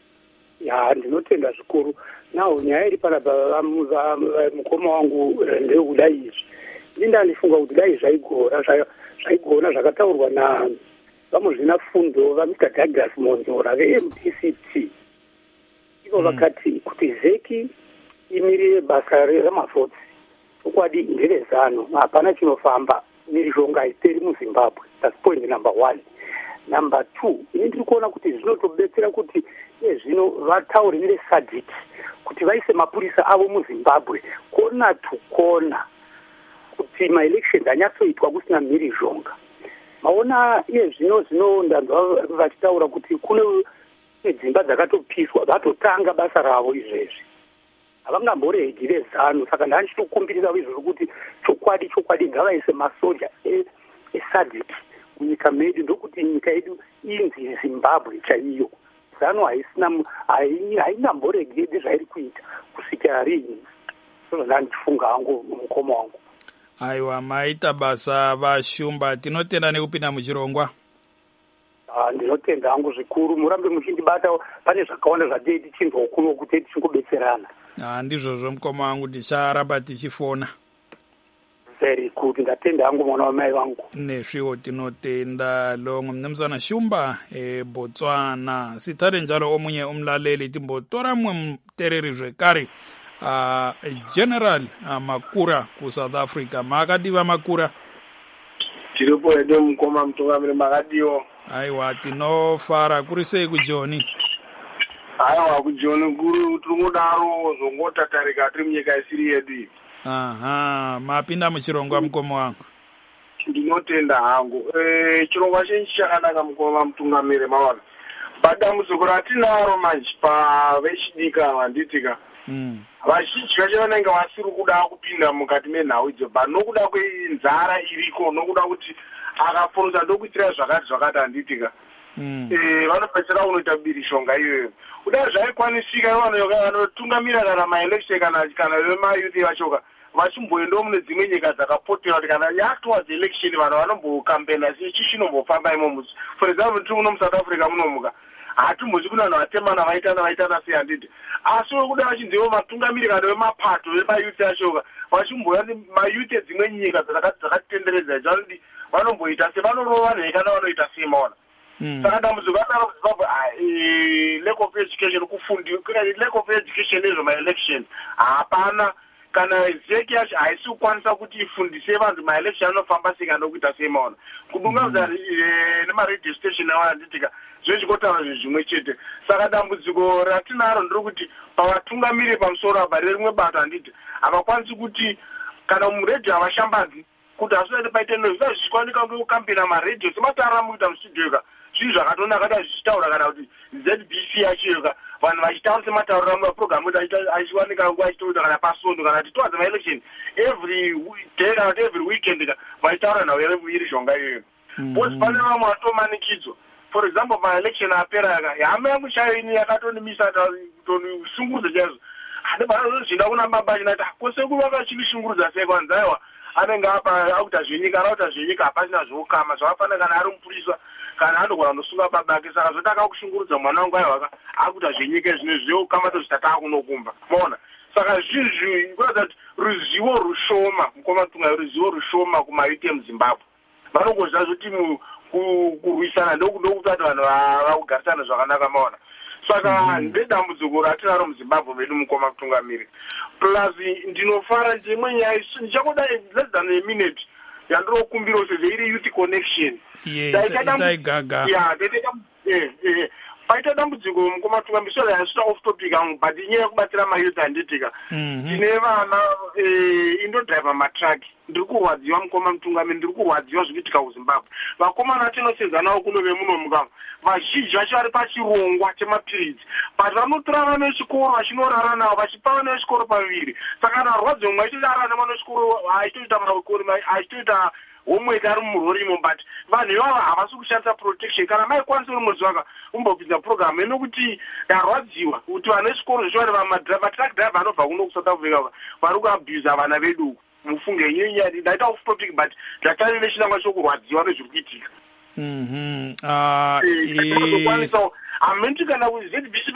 Ya ndinotenda zvikuru. Nawo nyaya iri pana baba mukoma wangu ndeuda izvi. Ndinda ndifunga kuti dai zvaigora zvaigona zvakataurwa na vamuzvina fundo vamita Douglas Monzora ve-M D C T. Ivo vakati kuti zeki imirire basa ramavhotsi ukwadi nderezano hapana chinofamba mhirizhonga haiperi muZimbabwe. That's point number one. Number two, ini ndiri kuona kuti zvinotobetsera kuti nezvino vataure nere SADC kuti vaise mapurisa avo muZimbabwe kona to kona kuti ma-elections anyatsoitwa kusina mhirizhonga. Maona iye zvino zvino ndanzwa vachitaura kuti kune dzimba dzakatopiswa vatotanga basa ravo izvezvi. Havangamboregi vezano, saka ndandichitokumbirira izvozvo kuti chokwadi chokwadi ngavaise masoja eSADC munyika medu, ndokuti nyika yedu inzi Zimbabwe chaiyo. Zano haisina haingamboregi zvairi kuita kusvikira rini. Saka ndandichifunga hangu mukoma wangu. Aiwa maita basa vashumba, tinotenda nekupinda muchirongwa. Ah, ndinotenda hangu zvikuru, murambe muchindibata pane zvakawanda zvatei tichinzwa ukuru kuti tichingobetserana. Ah, ndizvozvo mukoma wangu, ticharamba tichifona. Very good, ndatenda hangu mwana wamai vangu. Nesviwo tinotenda longo mnumzana Shumba eBotswana. Sitare njalo omunye umlaleli timbotora mwe mtereri zvekare. Uh, General uh, Makura ku South Africa. Makadiwa Makura. Tiripo edo mkoma mtungamiri makadiwo. Aiwa tinofara kurisei ku Joni. Haiwa kujoni guru turungodaro zongotatarika tiri munyika isiri yedu iyi. Aha, mapinda muchirongwa mukoma wangu. Ndinotenda hangu. Eh, chirongwa chenchi chakanaka mukoma mutungamiri mawana. Badambudziko ratinaro manje pavechidika vanditika. Mm. Vazhinji vacho vanenge vasiri kuda kupinda mukati menhau idzo but nokuda kwenzara iriko nokuda kuti akafonesa ndokuitira zvakati zvakati handitika. Mm. Eh, vanopedzera unoita birishonga iyoyo. Kudai zvaikwanisika vanotungamira kana maelection kana kana vemayuthi vachoka vachimboendawo mune dzimwe nyika dzakapotera kuti kana yatowards election vanhu vanombokambena ichi chinombofamba imomo. For example tiri muno muSouth Africa munomuka hatimbozi kuna vanhu vatemana vaitana vaitana sei handiti asi wekuda vachinzivo matungamiri kana vemapato vemayuthi achoka vachimboya mayuthi edzimwe nyika dzakatitenderedza chanodi vanomboita se vanorova nheka kana vanoita sei maona. Saka dambudziko ranaro kuZimbabwe lack of education kufundi lack of education izvo ma-election hapana kana zeki yacho haisi kukwanisa kuti ifundise vanhu ma-election anofamba sei kana nokuita sei maona kudungamidza nema-radio station awo handitika zvinhu chikotaura zvinhu zvimwe chete. Saka dambudziko ratinaro ndiri kuti pavatungamiri pamusoro apa rerimwe bato handiti havakwanisi kuti kana muredhiyo havashambadzi kuti hasinati paite noise zvichikwanika kukambira maredhiyo sematarira mukuita mustudio zvinhu zvakatonaka da zvichitaura kana kuti Z B C yachiyoka vanhu vachitaura semataurira mumapurogiramu achiwanika nguva achitoita kana pasondo kana kuti towards ma-election every day kana kuti every weekend vachitaura nhau iri zvonga iyoyo. Bcause pane vamwe vatomanikidzwa. For example ma-election apera yaka hama yangu chayo ini yakatonimisa tonisungurudza chaizvo handibaazvinda kuna baba achinati kosekuru vakachivishungurudza sei kwanzaiwa anenge apa akuta zvenyika arauta zvenyika hapasina zvokama zvavafanira kana ari mupurisa kana andogona kunosunga baba ake saka zvotaka kushungurudza mwana wangu aiwaka akuta zvenyika zvino zvokama tozvitata kunokumba maona. Saka zvinhu kuratidza kuti ruzivo rushoma mukoma tunga ruzivo rushoma kumayuthi emuZimbabwe vanongoziva zvoti kurwisana ndokuti vanhu vakugarisana zvakanaka maona. Saka ndedambudziko ratinaro muZimbabwe medu mukoma kutungamiri plus ndinofara ndimwe nyaya ndichakodai less than a minute yandirokumbira sezveiri youth connection taigaga paita dambudziko mukoma kutungamiri so yasvita off topic hangu but inyaya yekubatsira mayouth handitika tine vana indodriver matraki ndiri kurwadziwa mukoma mutungamiri ndiri kurwadziwa zvikuitika kuZimbabwe. Vakomana tinosenzanawo kuno vemunomuka vazhinji vacho vari pachirongwa chemapiritsi but vanotora vana vechikoro vachinorara navo vachipa vana vechikoro paviri saka kana rwadziwo mwe achitorara nevana vechikoro achitoita achitoita homework ari murorimo but vanhu ivavo havasi kushandisa protection kana maikwanisa uri mudzwaka umbopinza program inokuti yarwadziwa kuti vana vechikoro zvechivari vamatrack driver anobva kuno kuSouth Africa vari kuabhusa vana vedu mufunge inyaya ndaita off topic but ndatarire nechinangwa chokurwadziwa nezviri kuitika. Mhm. Ah eh amenti kana ku Z B C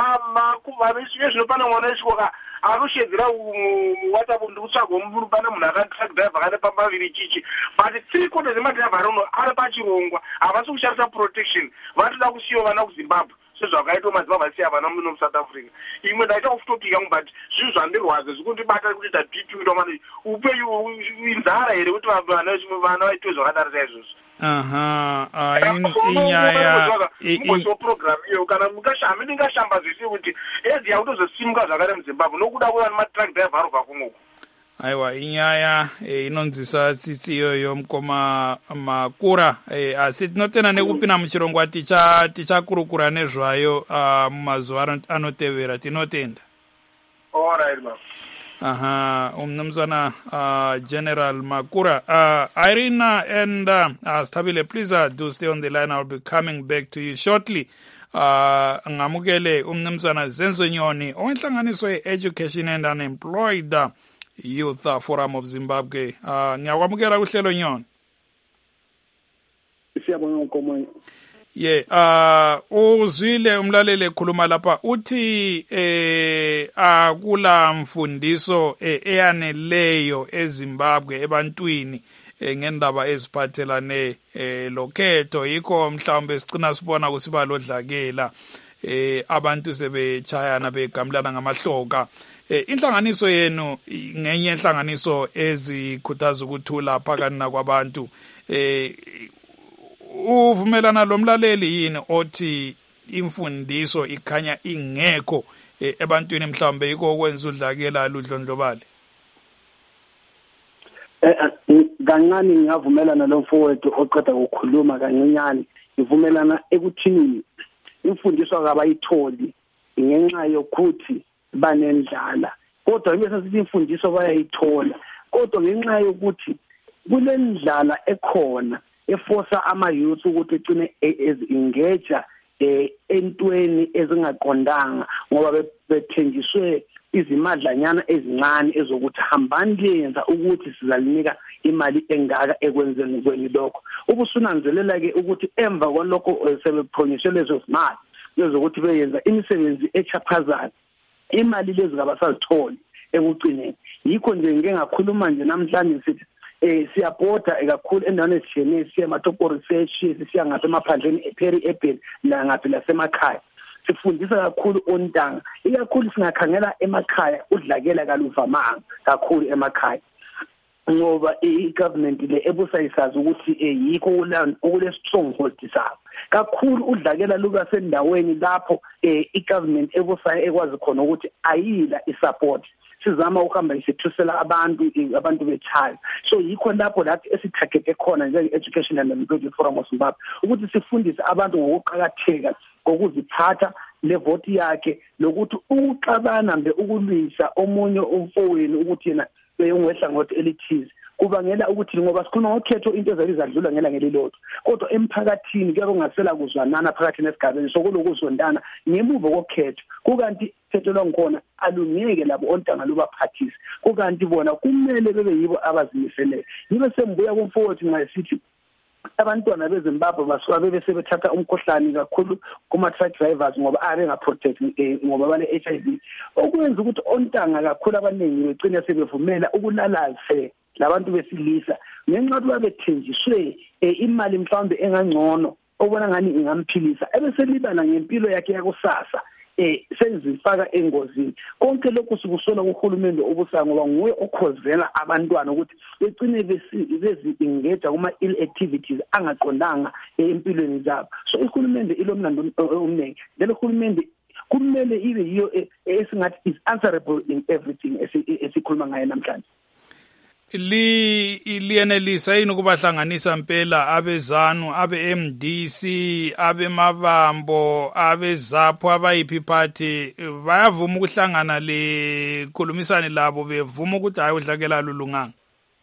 vane zvinopana mwana wechikoka anoshedzera WhatsApp ndikutsvaga munhu pane munhu akatrack driver akati pambaviri chichi but three quarters emadriver uno ari pachirongwa havasi kushandisa protection vanoda kusiyiwa vana kuZimbabwe sezvakaita maZimbabwe asiya vana muno muSouth Africa. Imwe ndaita off topic yangu but zvinhu zvandirwadza zvekundibata kuti ta D P kuita mani upenyu inzara here kuti vana vana vaitwe zvakadaro saizvozvo. Aha, inyaya mugoso program iyo kana mukashamba ndingashamba zvisi kuti ezi yautozosimuka zvakare muZimbabwe nokuda kuva nematrack driver arobva kumoko. Aiwa inyaya inonzwisa tsitsi iyoyo mukoma Makura asi tinotenda nekupinda muchirongwa ticha tichakurukura nezvayo mumazuva anotevera tinotenda. All right ma. Aha, umnumzana uh, General Makura. Uh, Irina and uh, uh, Stabile, please uh, do stay on the line. I'll be coming back to you shortly. Uh, ngamukele umnumzana Zenzo Nyoni, onhlanganiso Education and Unemployed Youth uh, Forum of Zimbabwe. Uh, ngiyakwamukela kuhlelo Nyoni. Siyabonga uNkomoya. Yeah, uh uzwile umlaleli ekhuluma lapha uthi eh akula mfundiso eyaneleyo eZimbabwe ebantwini ngendaba eziphathelane lokhetho yikho mhlawumbe sicina sibona kusiba lodlakela eh abantu sebechayana begamlana ngamahloka. Inhlanganiso yenu ngenye inhlanganiso ezikhuthaza ukuthula phakathi kwabantu eh uvumelana lomlaleli yini othi imfundiso ikhanya ingekho ebantwini mhlawumbe yiko okwenza udlakela ludlondlobale? Eh kancane ngiyavumelana lo mfowethu oqeda ukukhuluma kancinyane, ngivumelana ekuthini imfundiso akabayitholi ngenxa yokuthi banendlala, kodwa bese sithi imfundiso bayayithola, kodwa ngenxa yokuthi kulendlala ekhona eforsa ama youth ukuthi ecine ezingeja entweni ezingaqondanga ngoba bethenjiswe izimadlanyana ezincane ezokuthi hambani liyenza ukuthi sizalinika imali engaka ekwenzeni kweni lokho. Ubusunanzelela ke ukuthi emva kwalokho sebephonyiswe lezo zimali lezokuthi beyenza imisebenzi echaphazayo, imali lezi kabasazitholi ekugcineni. Yikho nje ngeke ngakhuluma nje namhlanje sithi eh siyabhoda kakhulu endaweni ezishiyeneyo, siya eMatopo Research, siya ngapha emaphandleni ePeri Urban la ngapha lasemakhaya. Sifundisa kakhulu ontanga, ikakhulu singakhangela emakhaya udlakela kaluvamanga kakhulu emakhaya ngoba i-government le ebusayisazi ukuthi yikho ukule stronghold sabo kakhulu udlakela luka sendaweni lapho i-government ebusayi ekwazi khona ukuthi ayila isupport. Sizama ukuhamba isithusela abantu abantu bechild, so yikho lapho lathi esithakethe khona njenge-Education and Employment Forum of Zimbabwe ukuthi sifundise abantu ngokuqhakatheka ngokuziphatha levoti yakhe lokuthi ukuxabana mbe ukulwisa omunye umfowenu ukuthi yena uyengwehla ngothi elithize kubangela ukuthi ngoba sikhuluma ngokhetho into ezalizadlula ngela ngelilodwa, kodwa emphakathini kuyabe kungasela kuzwanana phakathi nesigabeni sokulokuzondana ngemuva kokhetho, kukanti thethelwa ngkhona alungeke labo ontanga lubaphathisa, kukanti bona kumele bebe yibo abazimiseleyo. Yibe sembuya kumfowethu nxa sithi abantwana beZimbabwe basuka bebe sebethatha umkhohlane kakhulu kuma truck drivers ngoba abe ngaprotect ngoba bale H I V, okwenza ukuthi ontanga kakhulu abaningi begcina sebevumela ukulalaze labantu besilisa ngenxa yokuba bethenjiswe imali mhlawumbe engangcono obona ngani ingamphilisa ebeselibala ngempilo yakhe yakusasa eh senzifaka engozini. Konke lokhu sikusola kuhulumende obusa ngoba nguye okhozela abantwana ukuthi begcine bezi-engage kuma ill activities angaqondanga empilweni zabo. So uhulumende ilomlando omningi, lelo hulumende kumele ibe yiyo esingathi is answerable in everything esikhuluma ngayo namhlanje. li ilienelisa yini ukubahlanganisa impela abezanu abe M D C abe Mabambo abe Zapho abayiphi party bayavuma ukuhlangana le khulumisane labo bevuma ukuthi hayi udlakela lulunganga?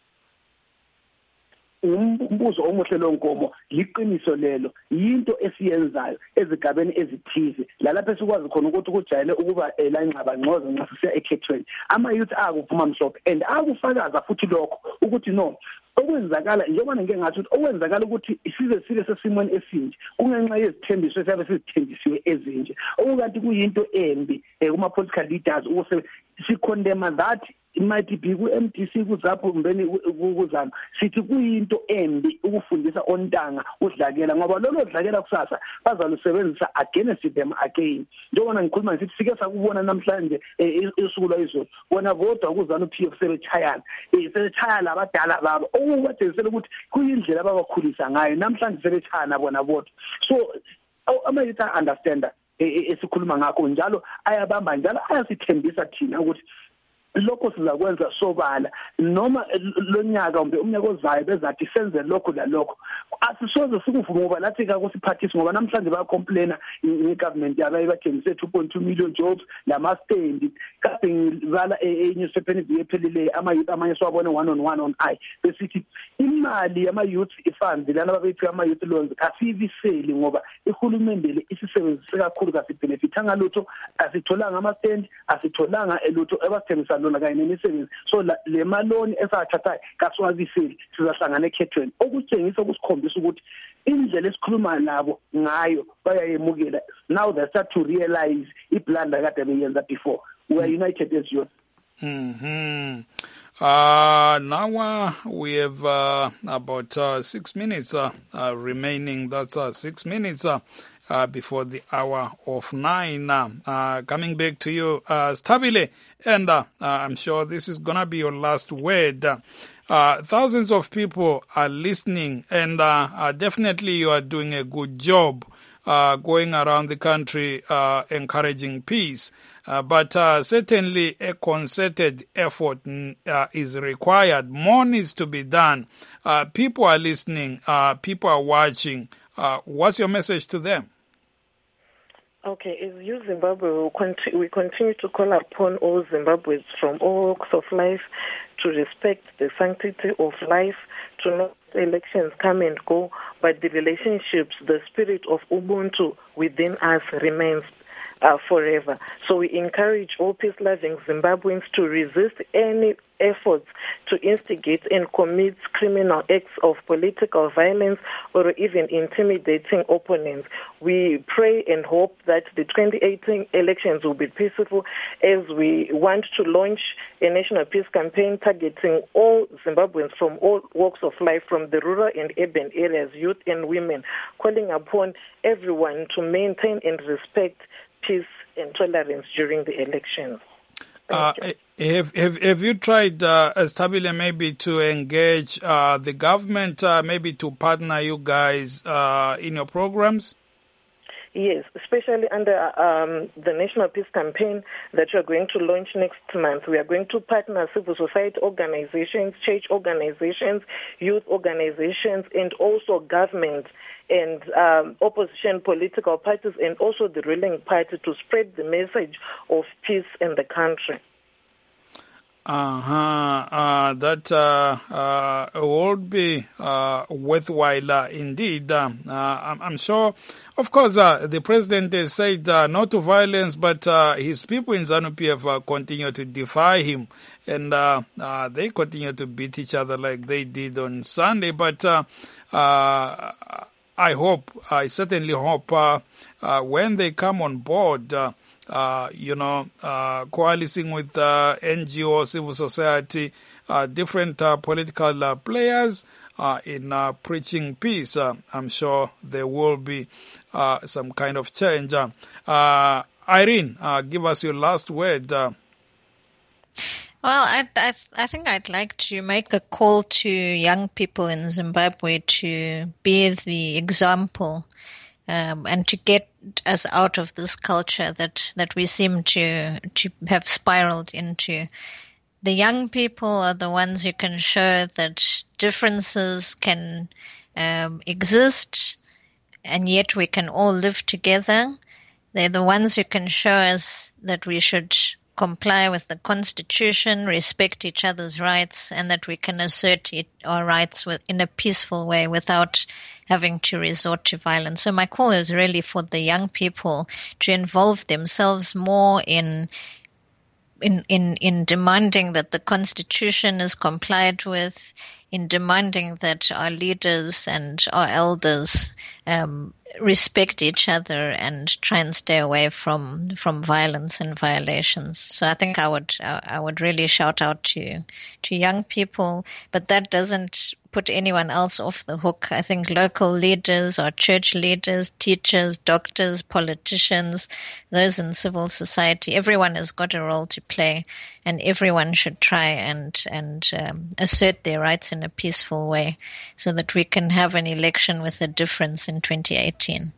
Umbuzo omuhle lonkomo liqiniso lelo, yinto esiyenzayo ezigabeni ezithize lalapha esikwazi khona ukuthi kujayele ukuba la ingxabangxoza nxa sisiya ekhethweni ama youth akuvuma mhlophe and akufakaza futhi lokho ukuthi no okwenzakala njengoba ngeke ngathi ukuthi okwenzakala ukuthi isize sibe sesimweni esinje kungenxa yezithembiso esiyabe sizithembisiwe ezinje, okukanti kuyinto embi kuma political leaders ukuse sikhondema that it might be ku M D C kuzapho mbeni ukuzana sithi kuyinto embi ukufundisa ontanga udlakela ngoba lolo dlakela kusasa bazalusebenzisa against them again. Njengoba ngikhuluma ngithi sike sakubona namhlanje esuku lwayizolo bona vodwa ukuzana uP F sebechayana sebechaya labadala babo okubathengisela ukuthi kuyindlela ababakhulisa ngayo namhlanje sebechana bona vodwa. So amayitha understand esikhuluma ngakho njalo ayabamba njalo ayasithembisa thina ukuthi lokho sizakwenza sobala noma lonyaka umbe umnyaka ozayo bezathi senze lokho la lokho asisoze sikuvume ngoba lathi ka kusiphathisa ngoba namhlanje baya complain igovernment yabaye bathengise two point two million jobs lama stand kade ngibala enewspaper ephelele ama youth amanye siwabone one on one on I besithi imali yama youth ifund lana babethi ama youth loans asibiseli ngoba ihulumende le isisebenzise kakhulu kasi benefit ngalutho asitholanga ama stand asitholanga elutho ebasithengisa lona kanye nemisebenzi. So le maloni esathathayo kasiwabiseli sizahlangana ekhethweni okutshengisa ukusikhombisa ukuthi indlela esikhuluma nabo ngayo bayayemukela. Now they start to realize iblanda kade beyenza before. We are united as youth. Mm-hmm. Uh, now uh, we have uh, about uh, six minutes uh, uh, remaining. That's uh, six minutes uh, uh, before the hour of nine. Uh, uh, coming back to you, uh, Stabile, and uh, uh, I'm sure this is going to be your last word. Uh, thousands of people are listening, and uh, uh, definitely you are doing a good job uh, going around the country uh, encouraging peace. Uh, but uh, certainly a concerted effort uh, is required. More needs to be done. Uh, people are listening. Uh, people are watching. Uh, what's your message to them? Okay, as you Zimbabwe, we continue, we continue to call upon all Zimbabweans from all walks of life to respect the sanctity of life, to not let elections come and go, but the relationships, the spirit of Ubuntu within us remains Uh, forever. So we encourage all peace-loving Zimbabweans to resist any efforts to instigate and commit criminal acts of political violence or even intimidating opponents. We pray and hope that the twenty eighteen elections will be peaceful, as we want to launch a national peace campaign targeting all Zimbabweans from all walks of life, from the rural and urban areas, youth and women, calling upon everyone to maintain and respect peace and tolerance during the elections. Uh, have, have have you tried, uh, Stabile, maybe to engage uh, the government, uh, maybe to partner you guys uh, in your programs? Yes, especially under um, the National Peace Campaign that we are going to launch next month. We are going to partner civil society organizations, church organizations, youth organizations, and also government and um, opposition political parties, and also the ruling party, to spread the message of peace in the country. Uh-huh. Uh, that uh, uh, would be uh, worthwhile uh, indeed. Uh, I'm, I'm sure, of course, uh, the president has said uh, no to violence, but uh, his people in ZANU-P F uh, continue to defy him, and uh, uh, they continue to beat each other like they did on Sunday. But uh, uh, I hope, I certainly hope, uh, uh, when they come on board, uh, Uh, you know, uh, coalescing with uh, N G O, civil society, uh, different uh, political uh, players uh, in uh, preaching peace, uh, I'm sure there will be uh, some kind of change. Uh, Irene, uh, give us your last word. Uh. Well, I, I, I think I'd like to make a call to young people in Zimbabwe to be the example Um, and to get us out of this culture that, that we seem to to have spiraled into. The young people are the ones who can show that differences can um, exist, and yet we can all live together. They're the ones who can show us that we should comply with the Constitution, respect each other's rights, and that we can assert it, our rights with, in a peaceful way without having to resort to violence. So my call is really for the young people to involve themselves more in in in, in demanding that the Constitution is complied with, in demanding that our leaders and our elders um, respect each other and try and stay away from from violence and violations. So I think I would I, I would really shout out to to young people, but that doesn't put anyone else off the hook. I think local leaders, our church leaders, teachers, doctors, politicians, those in civil society, everyone has got a role to play, and everyone should try and and um, assert their rights in a peaceful way, so that we can have an election with a difference in twenty eighteen.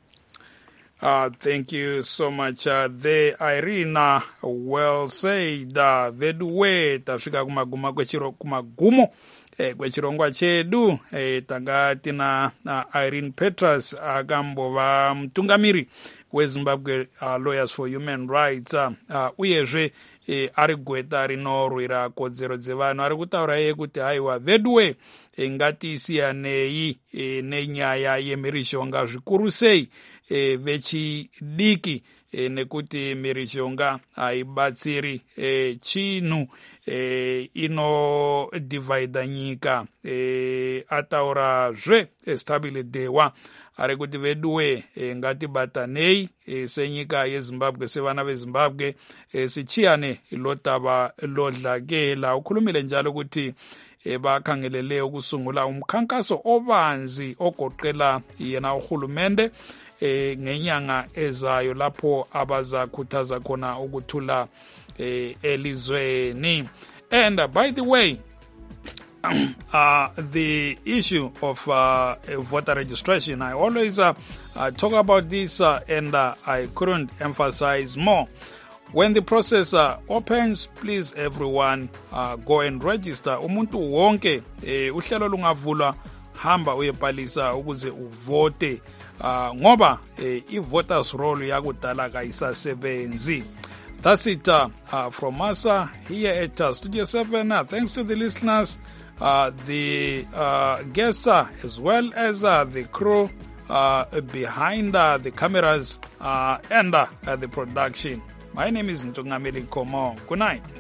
Uh, thank you so much. Uh, the Irina, well said. Uh, veduwe tafika kumaguma kwechiro kumagumo eh, kwechirongwa chedu eh, tanga tina uh, Irene Petras akambova mtungamiri weZimbabwe uh, Lawyers for Human Rights uh, uh, uyezve eh, ari gweta rinorwira kodzero dzevanhu ari kutaura iye kuti haiwa veduwe eh, ngatisiyanei eh, nenyaya yemhirizhonga zvikuru sei eh, vechidiki eh, nekuti mhirizhonga haibatsiri eh, chinhu eh, inodivhaidha nyika. eh, ataurazve Stabile Dewa ari kuti veduwe e, ngatibatanei e, senyika yeZimbabwe, sevana veZimbabwe e, sichiyane lotava lodlakela. Ukhulumile njalo ukuthi e, bakhangelele ukusungula umkhankaso obanzi ogoqela yena uhulumende e, ngenyanga ezayo lapho abazakhuthaza khona ukuthula e, elizweni. And uh, by the way, uh, the issue of uh, voter registration. I always uh, uh, talk about this uh, and uh, I couldn't emphasize more. When the process uh, opens, please everyone uh, go and register. Umuntu wonke eh, uhlelo lungavulwa, hamba uyebhalisa ukuze uvote uh, ngoba eh, i-voters roll yakudala kayisasebenzi. That's it uh, uh, from us uh, here at uh, Studio seven. Uh, thanks to the listeners, uh, the uh, guests, uh, as well as uh, the crew uh, behind uh, the cameras uh, and uh, the production. My name is Ntungameli Komo. Good night.